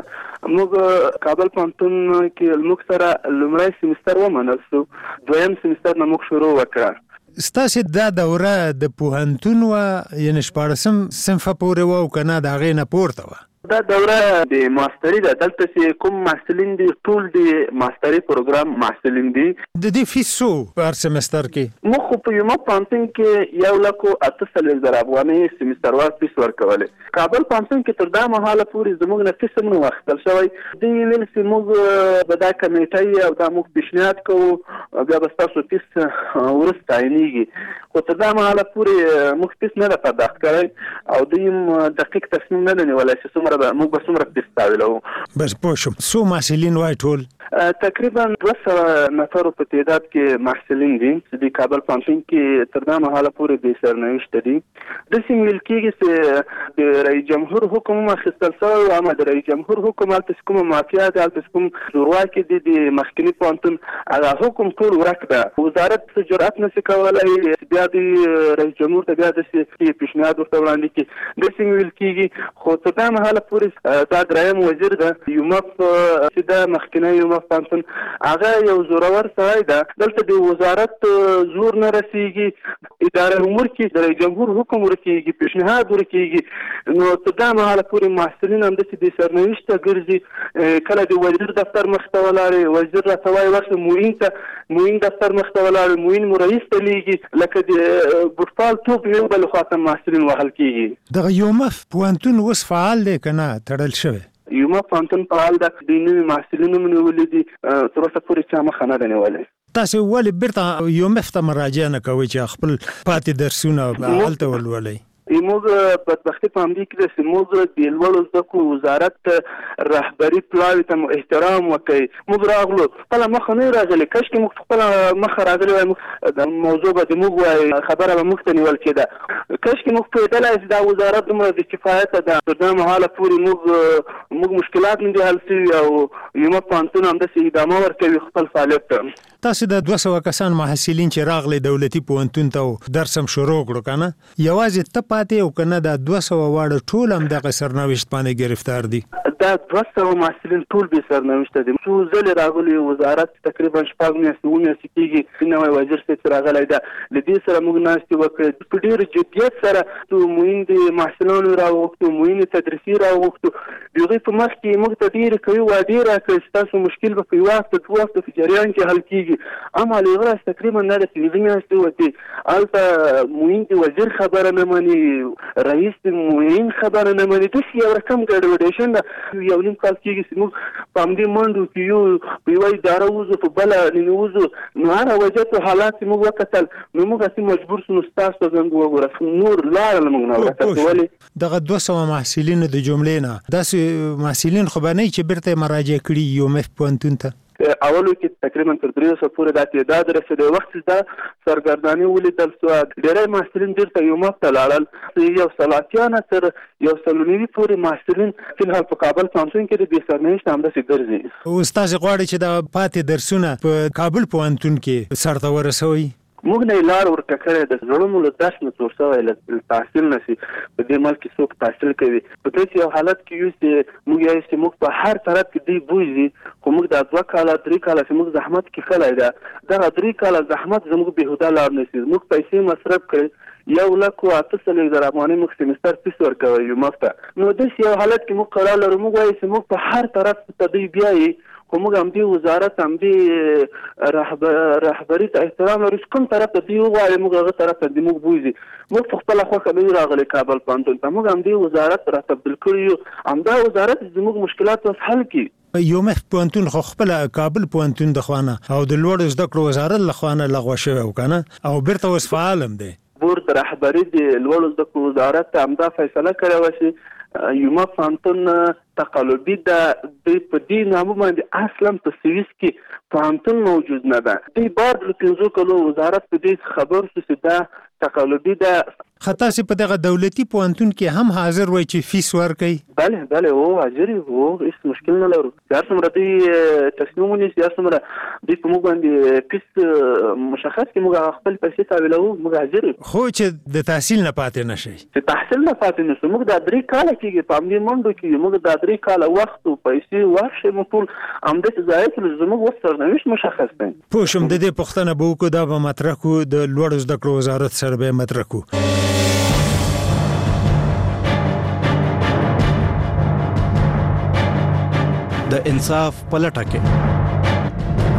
موږ کابل پوهنتون کې موږ سره لومړی سیمستر ومنل شو دویم سیمستر نه موږ شروع وکړه. ستاسې دا دوره د پوهنتون وه یعنې شپاړسم صنفه پورې وه او که نه د هغې نه پورته وه؟ دا دوره د ماستري ده دلته چې کوم محصلین دي ټول د ماستري پروګرام محصلین دي. د دې فیس څو په هر سمستر کې؟ موږ خو په یوماف پوهنتون کې یو لک او اته څلوېښت زره افغانۍ سیمستروار فیس ورکولې. کابل پوهنتون کې تر دا مهاله پورې زموږ نه فیس هم نه واخیستل شوی. دوی ویل چې موږ به دا کمیټه او دا موږ پیشنهاد کوو بیا به ستاسو فیس وروسته تعینېږي خو تر دا مهاله پورې موږ فیس نه ده پرداخت کړی او دوی هم دقیق تصمیم نه ده نیولی چې څومره موږ به څومره فیس تاویلو. بس پوه شوم. څو محصلین وای ټول؟ تقریبا دوه سوه نفرو په تعداد کې محصلین دي چې د کابل پوهنتون کې تر دا مهاله پورې بې سرنوشته دي. داسې ویل کېږي چې د رئیس جمهور حکم هم اخیستل شوی و اما د رئیس جمهور حکم هلته چې کومه مافیا ده هلته چې کوم زورواکي دي د مخکني پوهنتون هغه حکم ټول ورک ده. وزارت جرأت نشي کولی بیا د رئیس جمهور ته بیا داسې پیشنهاد ورته وړاندې کړي. داسې ویل کېږي خو تر دا مهاله پورې دا دریم وزیر ده یوماف چې دا مخکنی یوماف پوهنتون هغه یو زورور سړی ده دلته د وزارت زور نه رسېږي اداره امور کې د رئیس جمهور حکم ورکېږي پیشنهاد ورکېږي نو تر دا مهاله پورې محصلین همداسې بې سرنوشته ګرځي. کله د وزیر دفتر مخ ته ولاړې وزیر راته وایي وخت معین ته معین دفتر مخ ته ولاړې معین مو رئیس ته لیږي لکه د بوټفال توپ یو بل خوا ته محصلین وهل کېږي. دغه یومف پوهنتون اوس فعال دی که نه تړل شوی؟ یوماف پوهنتون فعال ده د نوي محصلینو مو نیولي دي تر اوسه پورې چا مخه نه ده نیولې. تاسې ولې بیرته یومف ته مراجعه نه کوئ چې خپل پاتې درسونه هلته ولولئ؟ موږ بدبختي په همدې کې ده چې موږ د لوړو زده کړو وزارت رهبري پلاوي ته احترام وکړئ. موږ راغلو خپله مخه نه راغلې کاشکې موږ خپله مخه راغلې وای د موضوع به د موږ وای خبره به موږ ته نیول کېده کاشکې موږ پوهېدلی چې دا وزارت دومره د کفایته ده تر دا مهاله پورې موږ موږ مشکلات نه دي حل شوي او یوماف پوهنتون همداسې ادامه ورکوي خپل فعالیت ته. تاسې د دوه سوه کسان محصلین چې راغلی دولتي پوهنتون ته درس هم شروع کړو که نه یوازې ته پاتې او که نه دا دوه سوه واړه ټول همدغه سرنوشت باندې ګرفتار دي؟ دا دوه سوه محصلین ټول بې سرنوشته دي. څو ځلې راغلي وزارت تقریبا شپږ میاشتې اووه میاشتې کېږي نوی وزیر صاحب چې راغلی ده له دې سره موږ ناستې وکړې په ډېر جدیت سره معین د محصلانو راوغوښتو معین تدریسي راوغوښتو د هغوی په مخ کې موږ ته ډېرې قوي وعدې راکړې چې ستاسو مشکل به په یوه هفته دوه هفته په جریان کې حل کېږي اما له هغه راځه تقریبا نه د پنځه میاشتې وتې هلته معین د وزیر خبره نه مني رئیس د معین خبره نه مني داسې یو رقم ګډوډېشن ده یو نیم کال کېږي چې موږ په همدې منډو کې یو په یوه اداره وځو په بله ننوځو نو هره وضعیت او حالات چې موږ وکتل نو موږ هسې مجبور شو نو ستاسو ته زنګ وګوره نور لاره له موږ نه ورکتل ولې دغه دوه سوه محصلینو د جملې نه داسې محصلین خو به نه وي چې بیرته یې مراجعه کړي یومف پوهنتون ته؟ اولو کې تقریبا تر دریو سوو پورې دا تعداد رسېدی وخت چې دا سرګرداني ولیدل سوه ډېری محصلین بیرته یوماف ته لاړل یو سل اتیا نه تر یو سل نوي پورې محصلین فلحال په کابل پوهنتون کې د بې سرنوشته همداسې ګرځي. اوس تاسې غواړئ چې د پاتې درسونه په کابل پوهنتون کې سرته ورسوئ؟ موږ نه لار ورکړه د زړونو له داش نه تور شوی له تحصیل نشي په دې ملک کې څوک تحصیل کوي په دې یو حالت کې یو چې موږ یې چې موږ په هر طرف کې دی بوزي خو موږ د دوه کاله درې کاله چې موږ زحمت کې کړی دا دا درې کاله زحمت زموږ بهوده لار نشي موږ پیسې مصرف کړي یو لک او اته سلو زره افغانۍ موږ سیمستر فیس ورکوي یو مفته نو د یو حالت کې موږ قرار لرو موږ وایي چې موږ په هر طرف ته دی بیاي خو موږ هم دې وزارت هم دې رهبري ته احترام لرو کوم طرف ته دی وغواړي موږ هغه طرف ته دی موږ بوزي موږ په خپله خوښه نه راغلي کابل پوهنتون ته موږ هم دې وزارت را تبدیل کړي همدا وزارت زموږ مشکلات اوس حل کړي یو مخ پوهنتون خو خپل کابل پوهنتون د خوانه او د لوړو زده کړو وزارت له خوانه لغوه شوی او کنه او بیرته اوس فعال هم دی بورد رهبري د لوړو زده کړو وزارت همدا فیصله کړې وه چې یوما پوهنتون تقلبي د په دې نامه باندې اصلا په سویس کې پوهنتون موجود نه ده دوی بعد له پنځو کلو وزارت په دې خبر شو چې دا تقلبي ده خطا سي په دغه دولتي پوهنتون کې هم حاضر وای چې فیس ورکړي بله بله او حاضر وو هیڅ مشکل نه لرو دا څومره دوی تصمیم ونیسي یا څومره دوی په موږ باندې فیس مشخص کې موږ خپل پیسې تحویلوو موږ حاضر خو چې د تحصیل نه پاتې نشي چې تحصیل نه پاتې نشو موږ د درې کاله کېږي په همدې منډو کې موږ د درې کاله وخت او پیسې ورشي موږ ټول همداسې ضایع کړو زموږ اوس سرنوشت مشخص دی پوه شوم د دې پوښتنه به وکړو دا به مطرح کړو د لوړو زده کړو وزارت سره به مطرح کړو د انصاف پلټه کې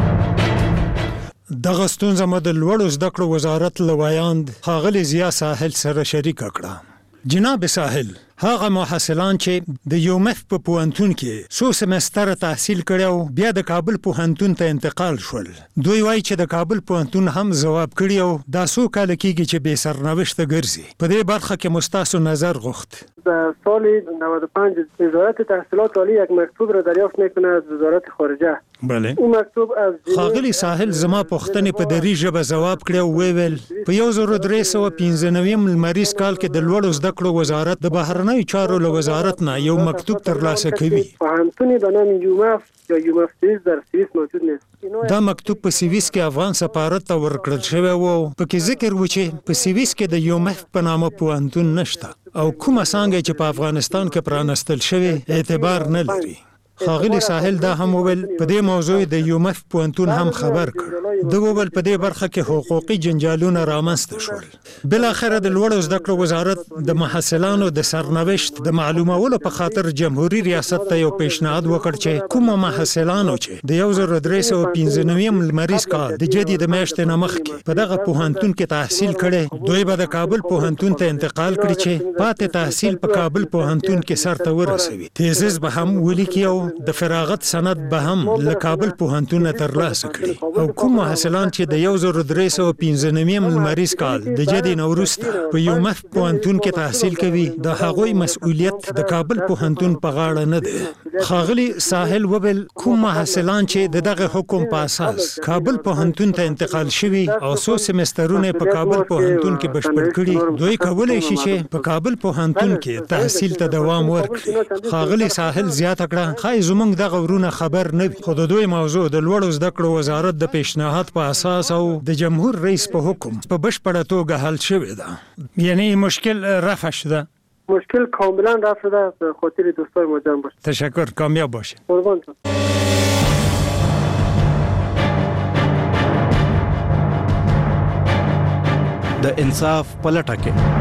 دغه ستونزه مو د لوړو زده کړو وزارت لویاند ښاغلي ضیا ساحل سره شریکه کړه جناب ساحل هغه محصلان چې د یو مف په پوهنتون کې څو سمستر تحصیل کړو بیا د کابل پوهنتون ته انتقال شول دوی وایي چې د کابل پوهنتون هم جواب کړیو دا څو کال کېږي چې به سرنوشت ګرځي په دې برخه کې مستاسو نظر غوښت در سال نود و پنج وزارت تحصیلات عالی یک مکتوب را دریافت میکنه از وزارت خارجه بله اون مکتوب از ښاغلي ساحل زما پوښتنې په دری ژبه جواب کړو ویل په یو زر درې سوه پنځه نوي لمریز کال کې د لوړو زده کړو وزارت د بهرنیو چارو له وزارت نه یو مکتوب ترلاسه کوي پوهنتونی به نام یومف یا یومف سویس در سویس موجود نیست دا مکتوب په سویس کې افغان سفارت ته ورکړل شوی و په کې ذکر و چې په سویس کې د یومف په نامه پوهنتون نشته او کومه څانګه چې په افغانستان کې پرانستل شوی اعتبار نه لري ښاغلي ساحل دا هم وویل په دې موضوع د یومف پوهنتون هم خبر کړ د وویل په دې برخه کې حقوقي جنجالونه رامنځته شول بل اخر د لوړو زده کړو وزارت د محصلانو د سرنوشت د معلومولو په خاطر جمهوریت ریاست ته یو پیشنهاد وکړ چې کومه محصلانو چې د یو زر درې سوه پنځه نوي لمریز کال د جدي د میاشتې نه مخکې په دغه پوهنتون کې تحصیل کړي دوی به د کابل پوهنتون ته انتقال کړي چې پاتې تحصیل په کابل پوهنتون کې سرته ورسوي تیزس به هم ولیکي او د فراغت سند به هم له کابل پوهنتون ترلاسه کړي او کوم محصلان چې د یو زر درې سوه پنځه نوي لمریز کال د جدي نه وروسته په یومف پوهنتون کې تحصیل کوي د هغوی مسؤلیت د کابل پوهنتون په غاړه نه دی ښاغلي ساحل وویل کوم محصلان چې د دغه حکم په اساس کابل پوهنتون ته انتقال شوي او څو سمسترونه په کابل پوهنتون کې بشپړ کړي دوی کولی شي چې په کابل پوهنتون کې تحصیل ته دوام ورکړي ښاغلي ساحل زیاته کړه ښایي زموږ دغه ورونه خبر نه وي خو د دوی موضوع د لوړو زده کړو وزارت د پیشنهاد په اساس او د جمهور رئیس په حکم په بشپړه توګه حل شوې ده یعنی مشکل رفع شده مشکل کاملا رفع شده به خاطر دوستای ما جمع باشید تشکر کامیاب باشید قربانتون د انصاف پلټه کې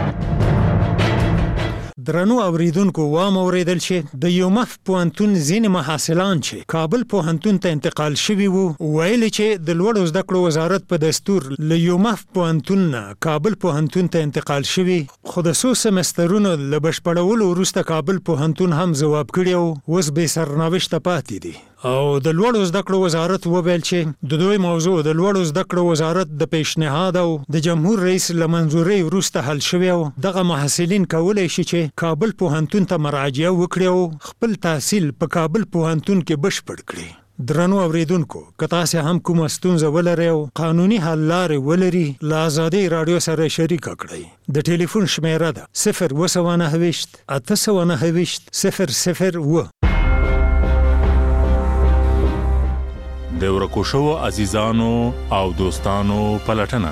درنو اوریدونکو وام اوریدل چې د یومف پوهنتون ځینې محصلان چې کابل پوهنتون ته انتقال شوي وو ویل چې د لوړو زده کړو وزارت په دستور له یومف پوهنتون نه کابل پوهنتون ته انتقال شوي خو د څو سمسترونو له بشپړولو وروسته کابل پوهنتون هم ځواب کړی او اوس بې سرنوشته پاتې دي او د لوړو زده کړو وزارت وویل چې د دوی موضوع د لوړو زده کړو وزارت د پیشنهاد او د جمهور رئیس له منظورۍ وروسته حل شوی او دغه محصلین کولی شي چې کابل پوهنتون ته مراجعه وکړي او خپل تحصیل په کابل پوهنتون کې بشپړ کړي درنو اوریدونکو که تاسو هم کومه ستونزه ولرئ او قانوني حل لارې ولري له ازادي راډیو سره شریکه کړئ د ټلیفون شمیره ده صفر اوه سوه نهه ویشت اته سوه نهه ویشت صفر صفر اوه د ورکو شوو عزیزانو او دوستانو پلټنه.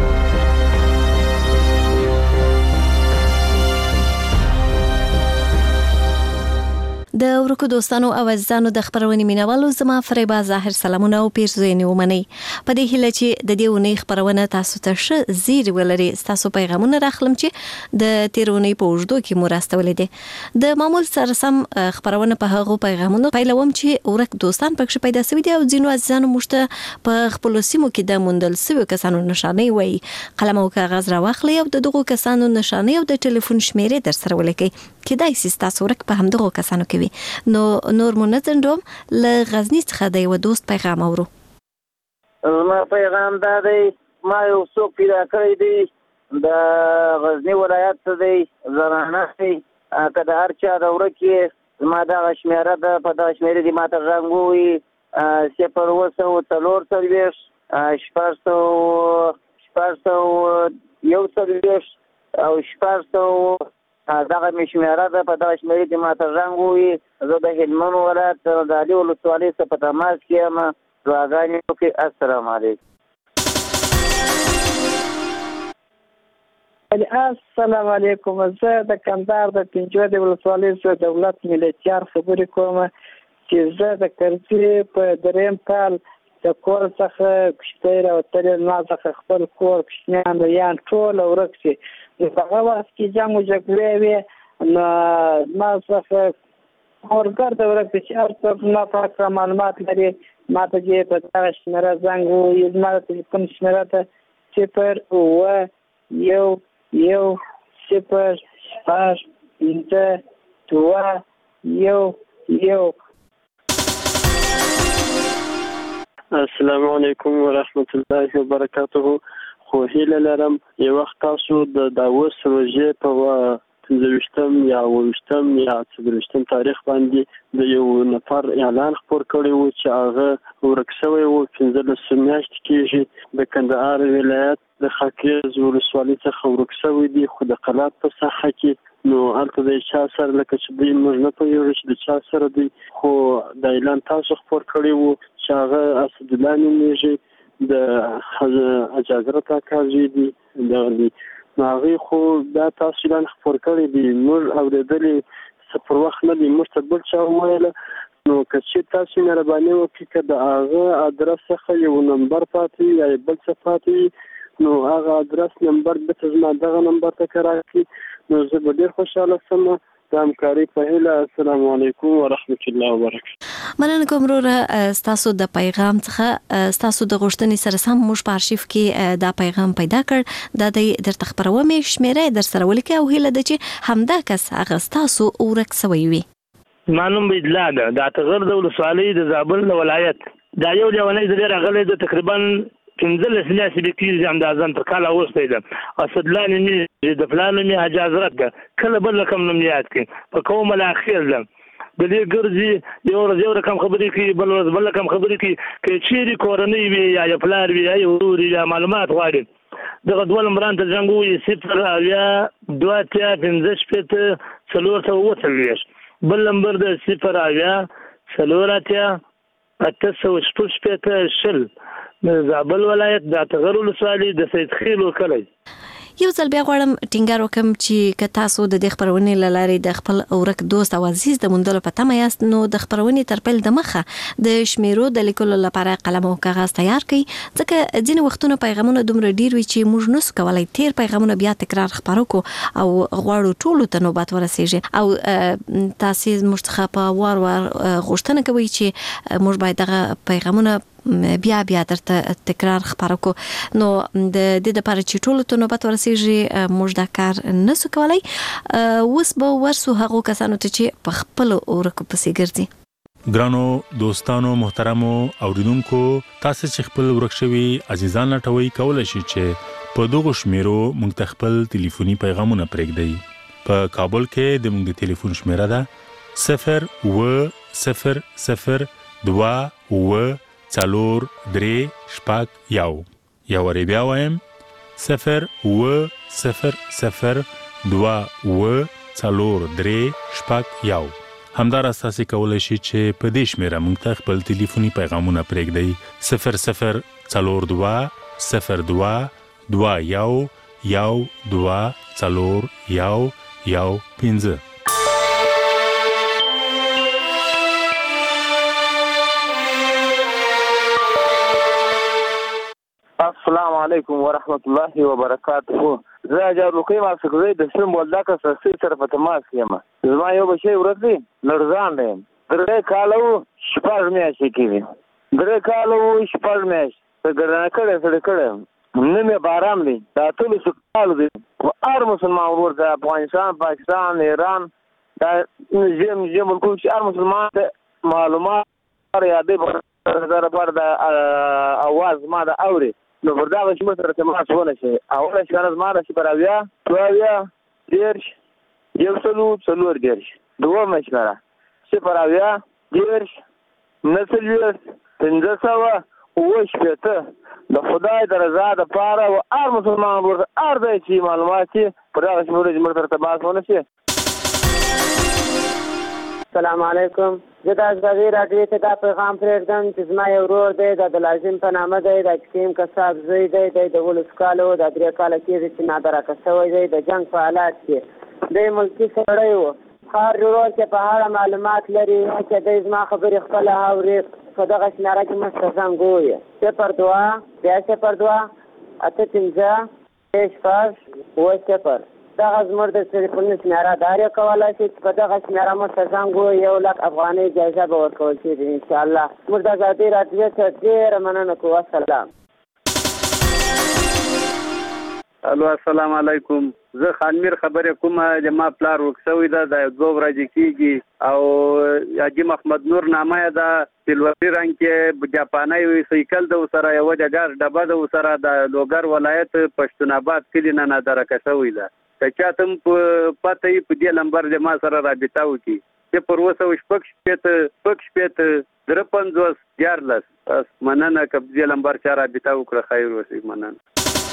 د ورکو دوستانو او عزیزانو د خبرونې مینوالو زما فریبا ظاهر سلامونه او پیرزوینې ومني. په دې هیله چې د دې ونې خبرونه تاسو ته ښه زیری ولري. تاسو پیغامونه راخلم چې د تیرونې په اوږدو کې مو راستولې دي. د معمول سره سم خبرونه په هغو پیغامونو پیلوم چې ورک دوستان پکې پیدا شوي دي او ځینو عزیزانو موږ په خپل سیمو کې د موندل شویو کسانو نشانې وایي. قلم او کاغذ راواخلئ او د دغو کسانو نشانې او د ټلیفون شمیرې در سره ولیکئ. کېدای شي ستاسو ورک په همدغو کسانو کې وي. نو نور منځندوم له غزنی څخه د یو دوست پیغام اورو. زما پیغام دا دی، ما یو څوک پیدا کړی دی د غزنی ولایت څخه دی، زنانه دی، که د هر چا د ورک یې زما دغه شمېره ده، په دغه شمېرې دې ما ته غږ ووایي صفر اووه سوه څلور څلوېښت شپږ سوه شپږ سوه یو څلوېښت او شپږ سوه دغه مې شمېره ده، په دغه شمېرې دې ما ته غږ ووایي. زه د هلمند ولایت د علي ولسوالۍ څخه په تماس کې یم. دعاګانې وکړئ. السلام علیکم. السلام علیکم. زه د کندهار د پنجوادي ولسوالۍ څخه دولت ملتیار خبرې کوم چې زه د کرزي په دریم کال د کور څخه کشتۍ راوتلې، ما څخه خپل کور کوچنیان یان ټول ورک شي. په هغه وخت کې جنګ و جګړې وې، نو ما څخه کورګر د ورک چې هر څوک ما په معلومات لري ما ته چې په دغه شمېره زنګ ووایي. زما د ټلیفون شمېره ده صفر اووه یو یو صفر شپږ پنځه دوه یو یو. السلام علیکم ورحمت الله وبرکاته. خو هیله لرم یو وخت تاسو د داوود پروژې په پنځه ویشتم یا اووه ویشتم یا څلور ویشتم تاریخ باندې د یو نفر اعلان خپور کړی و چې هغه ورک شوی و. پنځلس میاشتې کېږي د کندهار ولایت د خاکریز ولسوالۍ څخه ورک شوی دی، خو د قلات په ساحه کې نو هلته د چا سره لکه چې دوی موږ نه پوهېږو چې د چا سره دی، خو د اعلان تاسو خپور کړی و چې هغه اسدالله نومېږي، د اجازرت اکا زوی دی دغه دی. نو هغوی خو دا تاسو اعلان خپور کړی دی، موږ اورېدلې څه پر وخت نه دی، موږ ته بل چا وویله. نو که چې تاسو مهرباني وکړئ که د هغه ادرس څخه یو نمبر پاتې وي یا بل څه پاتې وي نو هغه ادرس نمبر بېرته زما دغه نمبر ته که راکړي نو زه به ډېر خوشحاله شم. د همکارۍ په هیله. السلام علیکم ورحمت الله وبرکاته. مننه کوم وروره ستاسو د پیغام څخه. ستاسو د غوښتنې سره سم موږ په آرشیف کې دا پیغام پیدا کړ، دا د درته خبروم شمیره در سره ولیکئ او هیله ده چې همدا کس هغه ستاسو ورک سوی وي. معلوم به اطلاع ده د اتغر د ولسوالۍ د زابل ولایت دا یو لیونی زه راغلی د تقریبا پنځلس میاشتې به کېږي اندازاً تر کاله اوستی ده. اسدالله نومېږي، د پلار نوم یې حاجي حضرت ده، کله بل رقم نوم یاد کړي، په قوم الاخیر ده. د دې ګرځي یو ورځ یو رقم خبرې کوي، بل ورځ بل رقم خبرې کوي. که چیرې کورنۍ وي یا یو پلار وي یا یو ورور وي یا معلومات غواړي دغه دوه نمبران ته زنګ ووایي صفر اویا دوه اتیا پنځه شپېته څلور سوه اووه څلوېښت. بل نمبر د صفر اویا څلور اتیا اته سوه شپږ شپېته شل د زابل ولایت د اتغر ولسوالۍ د سید خیلو کلی. یو ځل بیا غواړم ټینګار وکم چې که تاسو د دې خبرونې له لارې د خپل ورک دوست او عزیز د موندلو په تمه یاست نو د خبرونې تر پیل د مخه د شمیرو د لیکلو لپاره قلم او کاغذ تیار کړئ، ځکه ځینې وختونه پیغامونه دومره ډیر وي چې موږ نسو کولی تیر پیغامونه بیا تکرار خپاره کړو او غواړو ټولو ته نوبت ورسیږي او تاسو موږ څخه په وار وار غوښتنه کوي چې موږ باید دغه پیغامونه بیا بیا درته تکرار خپاره کو. نو د دې لپاره چې ټولو ته نوبت ورسیږي موږ دا کار نسو کولی. اوس به ورسو هغو کسانو ته چې په خپلو ورکو پسې ګرځي. ګرانو دوستانو محترمو اوریدونکو، تاسو چې خپل ورک شوي عزیزان لټوئ کولی شئ چې په دغو شمیرو موږ ته خپل ټلیفوني پیغامونه پرېږدئ. په کابل کې د موږ د ټلیفون شمیره ده صفر اووه صفر صفر دوه اووه څلور درې شپږ یو. یو وارې بیا وایم صفر اووه صفر صفر دوه اووه څلور درې شپږ یو. همداراز تاسو کولای شئ چې په دې شمیره موږ ته خپل ټلیفوني پیغامونه پرېږدئ صفر صفر څلور دوه صفر دوه دوه یو یو دوه څلور یو یو پنځه. السلام علیکم ورحمت الله وبرکاته. زه جارلوکی ما سکوزی د سلم ولدکه سرسی سره په تماس یم. زما یو بچی ورځ دی لړزان دی. درې کاله و شپږ میاشتې کېږي. درې کاله و شپږ میاشتې په ګرانه کړی سړی کړی نه مې بارام دی. دا ټولو سکالو دی. هر مسلمان ورور د افغانستان پاکستان ایران دا نظام نظام ملکو چې هر مسلمان ته معلومات یادې لپاره د اواز ما د اوري نو پر دغه شمه سره تماس ونه شي. اوله شانه زما د صفر اویا دوه اویا دېرش یو سلو څلور دېرش. دویمه شمېره صفر اویا دېرش نهه څلوېښت پنځه سوه اوه شپېته د خدای د رضا دپاره و هر مسلمان ورته هر ځای چې معلومات شي پر دغه شمېره زموږ سره تماس ونه شي. السلام علیکم. زه د ازادي راډیو ته دا پیغام پرېږدم چې زما یو ورور دی د عبدالعظیم په نامه دی د حکیم کساب زوی دی دی د اوولسو کالو د درې کاله کېږي چې نادرکه شوی دی د جنګ په حالات کې دی ملکي سړی و. هر ورور چې په اړه معلومات لري چې دی زما خبرې خپله اوري په دغه شمېره کې موږ ته زنګ ووایه صفر دوه بیا صفر دوه اته پنځه درې شپږ اووه صفر. دغه زموږ د ټلیفون شمېره دار یې کولی شي چې په دغه شمېره موږ ته زنګ ووایي یو لک افغانۍ جایزه به ورکول کېږي انشاءالله. موږ د ازادۍ راډیو څخه ډېره مننه کوو. السلام. الو السلام علیکم. زه خانمیر خبرې کومه د ما پلار وکسوی ده د دوه ورځې کېږي او حاجي محمد نور نامه یې ده سلوري رنګ کې جاپانی سایکل ده ورسره یوه د ګاز ډبه ده ورسره د لوګر ولایت پښتون آباد کلي نه نادرکه شوی ده. که چاته هم په پته یي په دې نمبر د ما سره رابطه وکړي چې پر اووه سوه شپږ شپېته شپږ شپېته درې پنځوس دیارلس. مننه که په دې نمبر چا رابطه وکړه خیر اوسئ. مننه.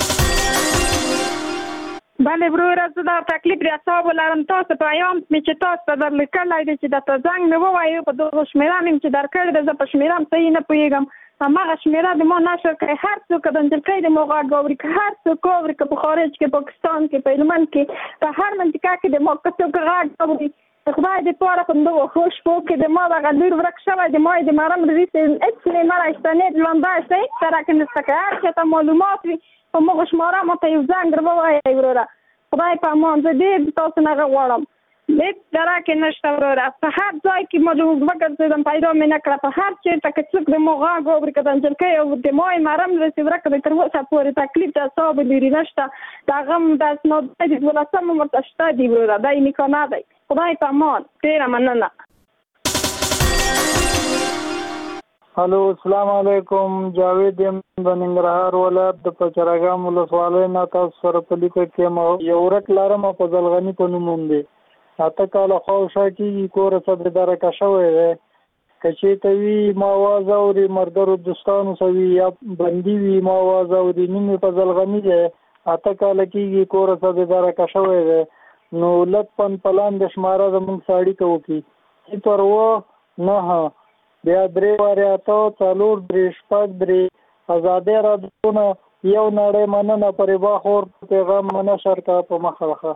بله وروره زه دا تکلیف د اعصابو لرم. تاسو په ایام مې چې تاسو ته در لیکلی دی چې درته زنګ مې ووایو په دغه شمېره مې چې درکړې ده زه په شمېره هم صحیح نه پوهېږم. هماغه شمېره د ما نشر کړئ. هر څوک د نجلۍ د ما غږ اوري که هر څوک اوري که په خارج کې پاکستان کې په هلمند کې په هر منطقه کې د ما که څوک غږ اوري د خدای دپاره په دغو ښو شپو کې د ما دغه لور ورک شوی د ما یې د مرم رضي هېڅ لیمه راشته نیت ژوندی شئ سره کې نشته که هر چا ته معلومات وي په مغه شماره ماته یو زنګ در ووایئ وروره. خدای په امان. زه ډېر تاسو نه غواړم. هېڅ دره کې نشته وروره. په هر ځای کې ما وګرځېدم پیدا مې نه کړه. په هر چېرته که څوک د ما غږ اوري که د نجلۍ او د ما یې مرم رسي ورکه دی تر اوسه پورې تکلیف د اعصابو لري نشته. د هغه هم د اسناد د دولسم هم ورته شته دي وروره. دا یې نکاح نه دی. خدای په امان. ډېره مننه. الو السلام علیکم. جاوید یم د ننګرهار ولایت د پچرګام ولسوالۍ نه تاسو سره په لیکه کې یو ورک لرم په ځلغني په نوم هم دی. اته کاله خواوشا کېږي کور څه درکه شوی دی. که چېرته وي ما آواز اوري ملګرو دوستانو سه وي یا بندي وي ما آواز اوري نوم یې په ځلغني دی. اته کاله کېږي کور څه درکه شوی دی. نو لطفا پلان د شماره زموږ سره اړیکه وکړي صفر اووه نهه بیا درې وارې اته څلور درې شپږ درې. ازادۍ راډیو نه یو نړۍ مننه پر با خور پیغام منشر کا په مخه وخه.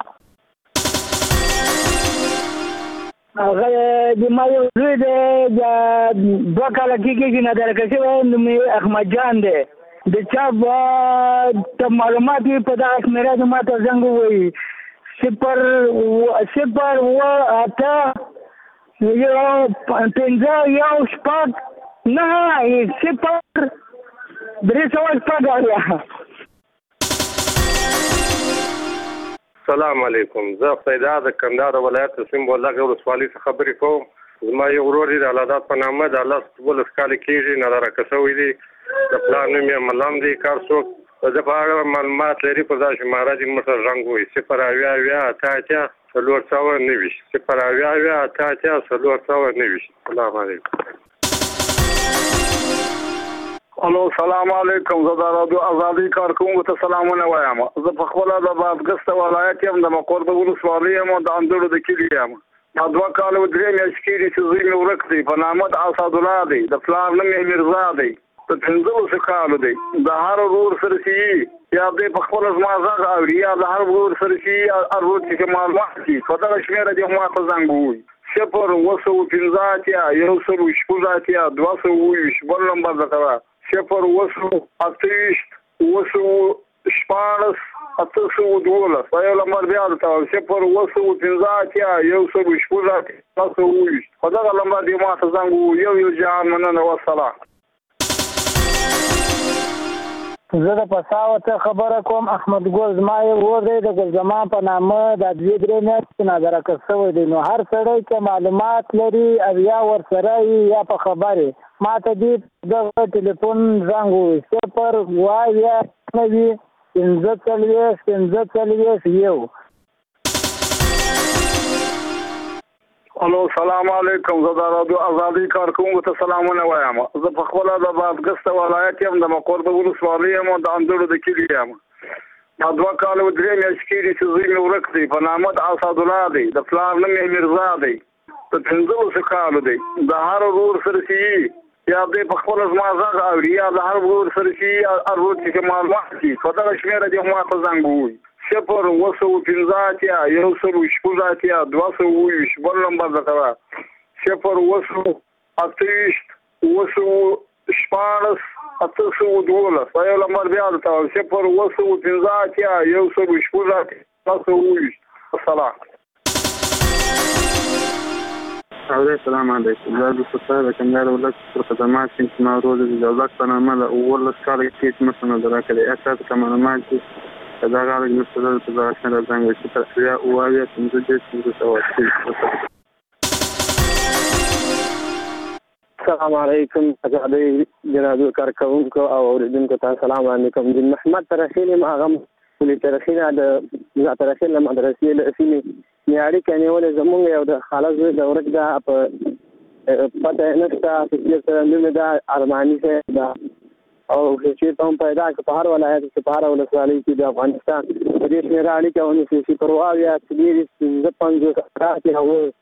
هغه د ما یو زوی دی دوه کاله کېږي چې نادرکه شوی نوم یې احمد جان دی. د چا ته معلومات وي په دغه شمېره د ما ته زنګ ووایي صفر صفر اووه اته یو پنځه یو شپږ نهه صفر درې سوه شپږ اویا. السلام علیکم. زه خدایدا د کندهار ولایت سیم بولدک ولسوالۍ څخه خبرې کوم. زما یو ورور دی د الله په نامه د الله ولس کال کېږي نادرکه شوی دی. د پلار نوم یې ملام دی. کار څوک زه په اړه معلومات لري پر دا شماره دې موږ سره زنګ ووایي صفر اویا اویا اته اتیا څلور سوه نهویشت صفر اویا اویا اته اتیا څلور سوه نهویشت. السلام علیکم. الو السلام علیکم. زه د راډیو ازادي کارکوونکو ته سلامونه وایم. زه په خپله د بادغیس ولایت یم د مقر د ولسوالۍ یم او د اندړو د کلي یم. دا دوه کاله درې میاشتې کېږي چې زوی مې ورک دی په نامه د اسدالله دی د پلار نوم یې میرزا دی په پنځلسو کالو دی د هر ورور سره چې یا دی په خپله زما غږ اوري یا د هر ورور سره چې هر ورور چې معلومات دي په دغه شمېره دې ما ته زنګ ووایي صفر اوه سوه پنځه اتیا یو سل شپږ اتیا دوه سوه اووه ویشت بل نمبر درته وایه صفر اوه سوه اته ویشت اوه سوه شپاړس اته سوه دولس دا یو نمبر بیا درته وایم صفر اوه سوه پنځه اتیا یو سل شپږ اتیا دوه سوه اووه ویشت په دغه نمبر دې ما ته زنګ ووایي یو یو جهان مننه والسلام. زه د پساوته خبره کوم احمد ګل زما یو ورور دی د ګل زمان په نامه د دوې درې میاشتې نظره کړ شوی دی نو هر سړی که معلومات لري او یا ورسره وي یا په خبرې ما ته دې دغه ټلیفون زنګ ووایي صفر اوه اویا نوي پنځه څلوېښت پنځه څلوېښت یو. الو سلام علیکم زه د رادیو ازادي کارکوونکو ته سلامونه وایم. زه په خپله د بادغیس ولایت یم د مقر د ولسوالۍ یم د اندړو د کلي یم. دا دوه کاله درې میاشتې کېږي چې زوی مې ورک دی په نامه د اسدالله دی د پلار نوم یې میرزا دی په پنځلسو کالو دی د هر ورور سره چې یا دی په خپله زما غږ اوري یا د هر ورور سره چې هر ورور چې معلومات دي په دغه شمېره دې ما ته زنګ ووایي صفر اوه سوه پنځه اتیا یو سل شپږ اتیا دوه سوه اووه ویشت بل نمبر درته وایه صفر اوه سوه اته ویشت اوه سوه شپاړس اته سوه دولس دا یو نمبر بیا درته وایم صفر اوه سوه پنځه اتیا یو سل شپږ اتیا دوه سوه اووه ویشت السلام. السلام علیکم زه عبدالستار د کندهار ولایت پر خدمات کې زما ورور د دولت په نامه له اوولس کاله کې چې مې نظره کړې احساس که معلومات دي که دغه هغه مستدل په دغه شمېره زنګ وایي صفر اویا اوه اویا پنځه دېرش پنځه سوه. السلام علیکم ازادۍ د راډیو کارکوونکو او اورېدونکو ته سلام وړاندې کوم. د محمد ترخیل یم هغه پولي ترخیل د ترخیل له مدرسې له سیمې مې اړیکه نیولې زمونږ یو د خاله زوی د ورک ده په پته یې نشته چې چېرته نوم یې ده ارماني صاحب ده او چېرته هم پیدا کړه په هر ولایت کې په هره ولسوالۍ کې د افغانستان په دې شمېره اړیکه ونیسي صفر اوه اویا څلېرویشت پنځه پنځوس اتیا هغوی.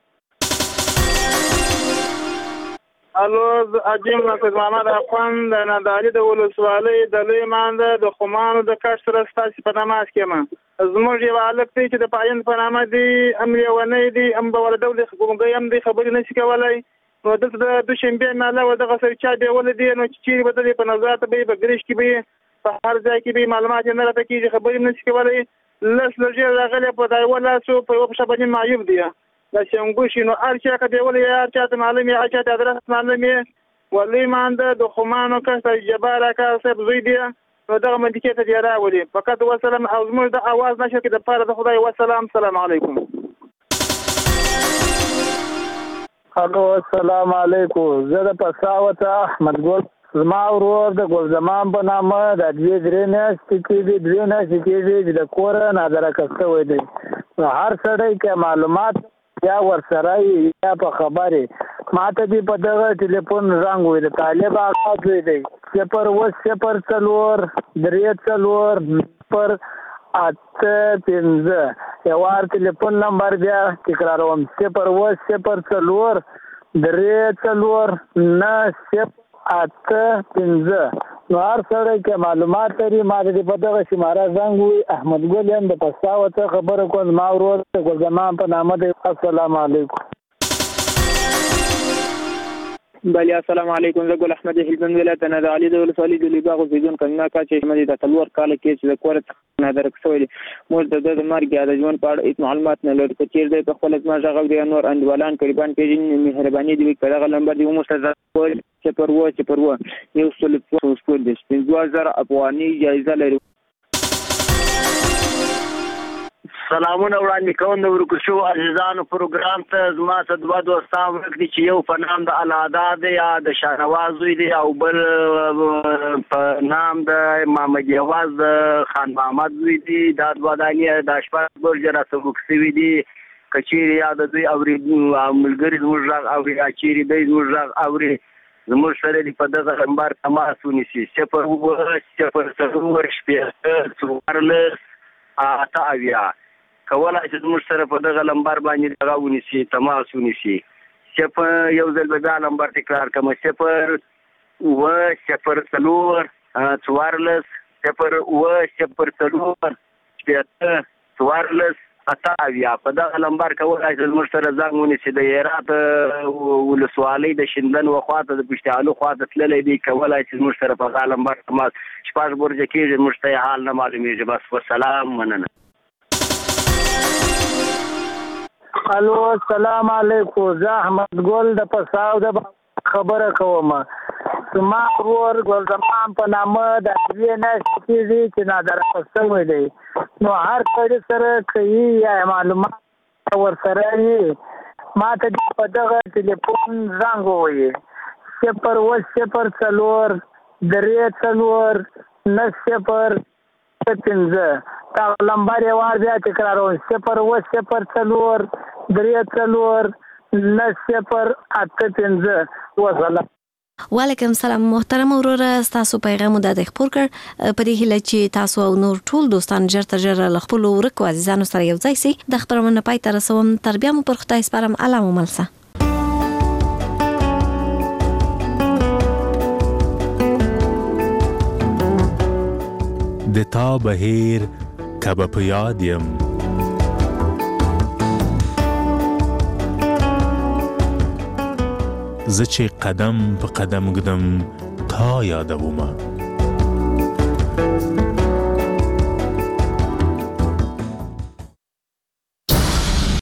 الو عجیم نفذ محمد افغان د ناداري د ولسوالۍ د لوی مانده د خمانو د کښت سره ستاسې په نماز کې یم. زموږ یو هلک دی چې د پایند په نامه دی هم لیونی دی هم به ولډول ګونګی هم دی خبرې نشي کولی نو دلته د دوشنبې ماله و دغه سره چا بیولی دی نو چې چیرې به دلې په نظارت به یې په ګرش کې به یې په هر ځای کې به یې معلومات یې نه راته کېږي خبرې نشي کولی لس لږې راغلی په دا یوه لاسو په یوه پښه باندې معیوب دی داسې انګوشي نو هر چا که بیولی یې هر چا ته معلوم یې هر چا ته ادرس معلوم یې ولوی مانده د خمانو کښت جبار اکا صاحب زوی دی نو دغه منطقې ته دې راولي فقط وسلام او زموږ د اواز نشر کې دپاره د خدای وسلام سلام علیکم. الو السلام علیکم زه د پساوته احمد ګل زما ورور د ګل زمان په نامه د دوې درې میاشتې کېږي دوې میاشتې کېږي چې د کوره نادره کړ شوی دی نو هر سړی که معلومات یا ورسره یا په خبرې ما ته دې په دغه ټلیفون زنګ ووایي د طالب اکا زوی دی صفر اوه صفر څلور درې څلور صفر اته پنځه یو وار ټلیفون نمبر بیا تکراروم صفر اوه صفر څلور درې څلور نه صفر اته پنځه نو هر سړی که معلومات لري ما ته دې په دغه شماره زنګ ووایي احمد ګل یم د پساوته خبره کوم زما ورور د ګل زمان په نامه دی. السلام علیکم. بله السلام علیکم زه ګل احمد هلمند ولایت د نادعلي د ولسوالۍ د لویباغ اوسېدونکی یم. کار چې شمه د څلور کاله کې چې د کوره څخه نادره شوی دی موږ د ده د مرګ یا د ژوند په اړه هېڅ معلومات نه لرو که چېرې دی په خپله زما غږ اوري یا نور انډیوالان قریبان پېژني مهرباني دې وکړي په دغه نمبر دې وموږ صفر اوه صفر اوه یو سل شپږ دېرش پنځه زره افغاني جایزه لري. سلامونه وړاندې کوم د ورکو شوو عزیزانو پروګرام ته زما څه دوه دوستان ورک دي چې یو په نام د الادا دی یا د شاهنواز زوی دی او بل په نام د محمد یواز د خان محمد زوی دی دا دوه دانې د شپږ برجه راڅه ورک شوي دي که چیرې یا د دوی اوري ملګري زموږ غږ اوري یا چیرې دی زموږ غږ اوري زموږ سره دې په دغه نمبر تماس ونیسي صفر اوه صفر څلور شپېته څوارلس اته اویا کولای چې زموږ سره په دغه نمبر باندې دغه ونیسي تماس ونیسي. صفر یو ځل به دا نمبر تکرار کوم صفر اوه صفر څلور څوارلس صفر اوه صفر څلور شپېته څوارلس اته اویا. په دغه نمبر کولای چې زموږ سره زنګ ونیسي. د هرات ولسوالۍ د شندن خواته د پشتیالو خواته تللی دی، کولای چې زموږ سره په دغه نمبر تماس شپږ برجه کېږي، موږ ته یې حال نه معلومېږي. بس والسلام، مننه. الو السلام علیکم، زه احمد ګل د پساو د خبره کوم. زما ورور ګل زمان په نامه د دې نه کېږي چې نادر شوی دی، نو هر کړي سره کوي یا معلومات ورسره یې ما ته په دغه ټلیفون زنګ ووایي صفر اوه صفر څلور درې څلور نه صفر پنځه. دا نمبر یې وار بیا تکراروم صفر اوه صفر څلور درې څلور نه صفر اته پنځه. وسلام. وعلیکم سلام محترم وروره، تاسو پیغام مو د خبر کړ په دې هیله چې تاسو او نور ټول دوستان جر تر جر له خپل ورکو عزیزانو سره یو ځای سي. د خبرونه پای تر رسوم، تربیه مو پر خدای سپارم. الله مو ملسه. د تا بهیر کبه په یاد یم، زه چې قدم په قدم ګدم تا یادومه.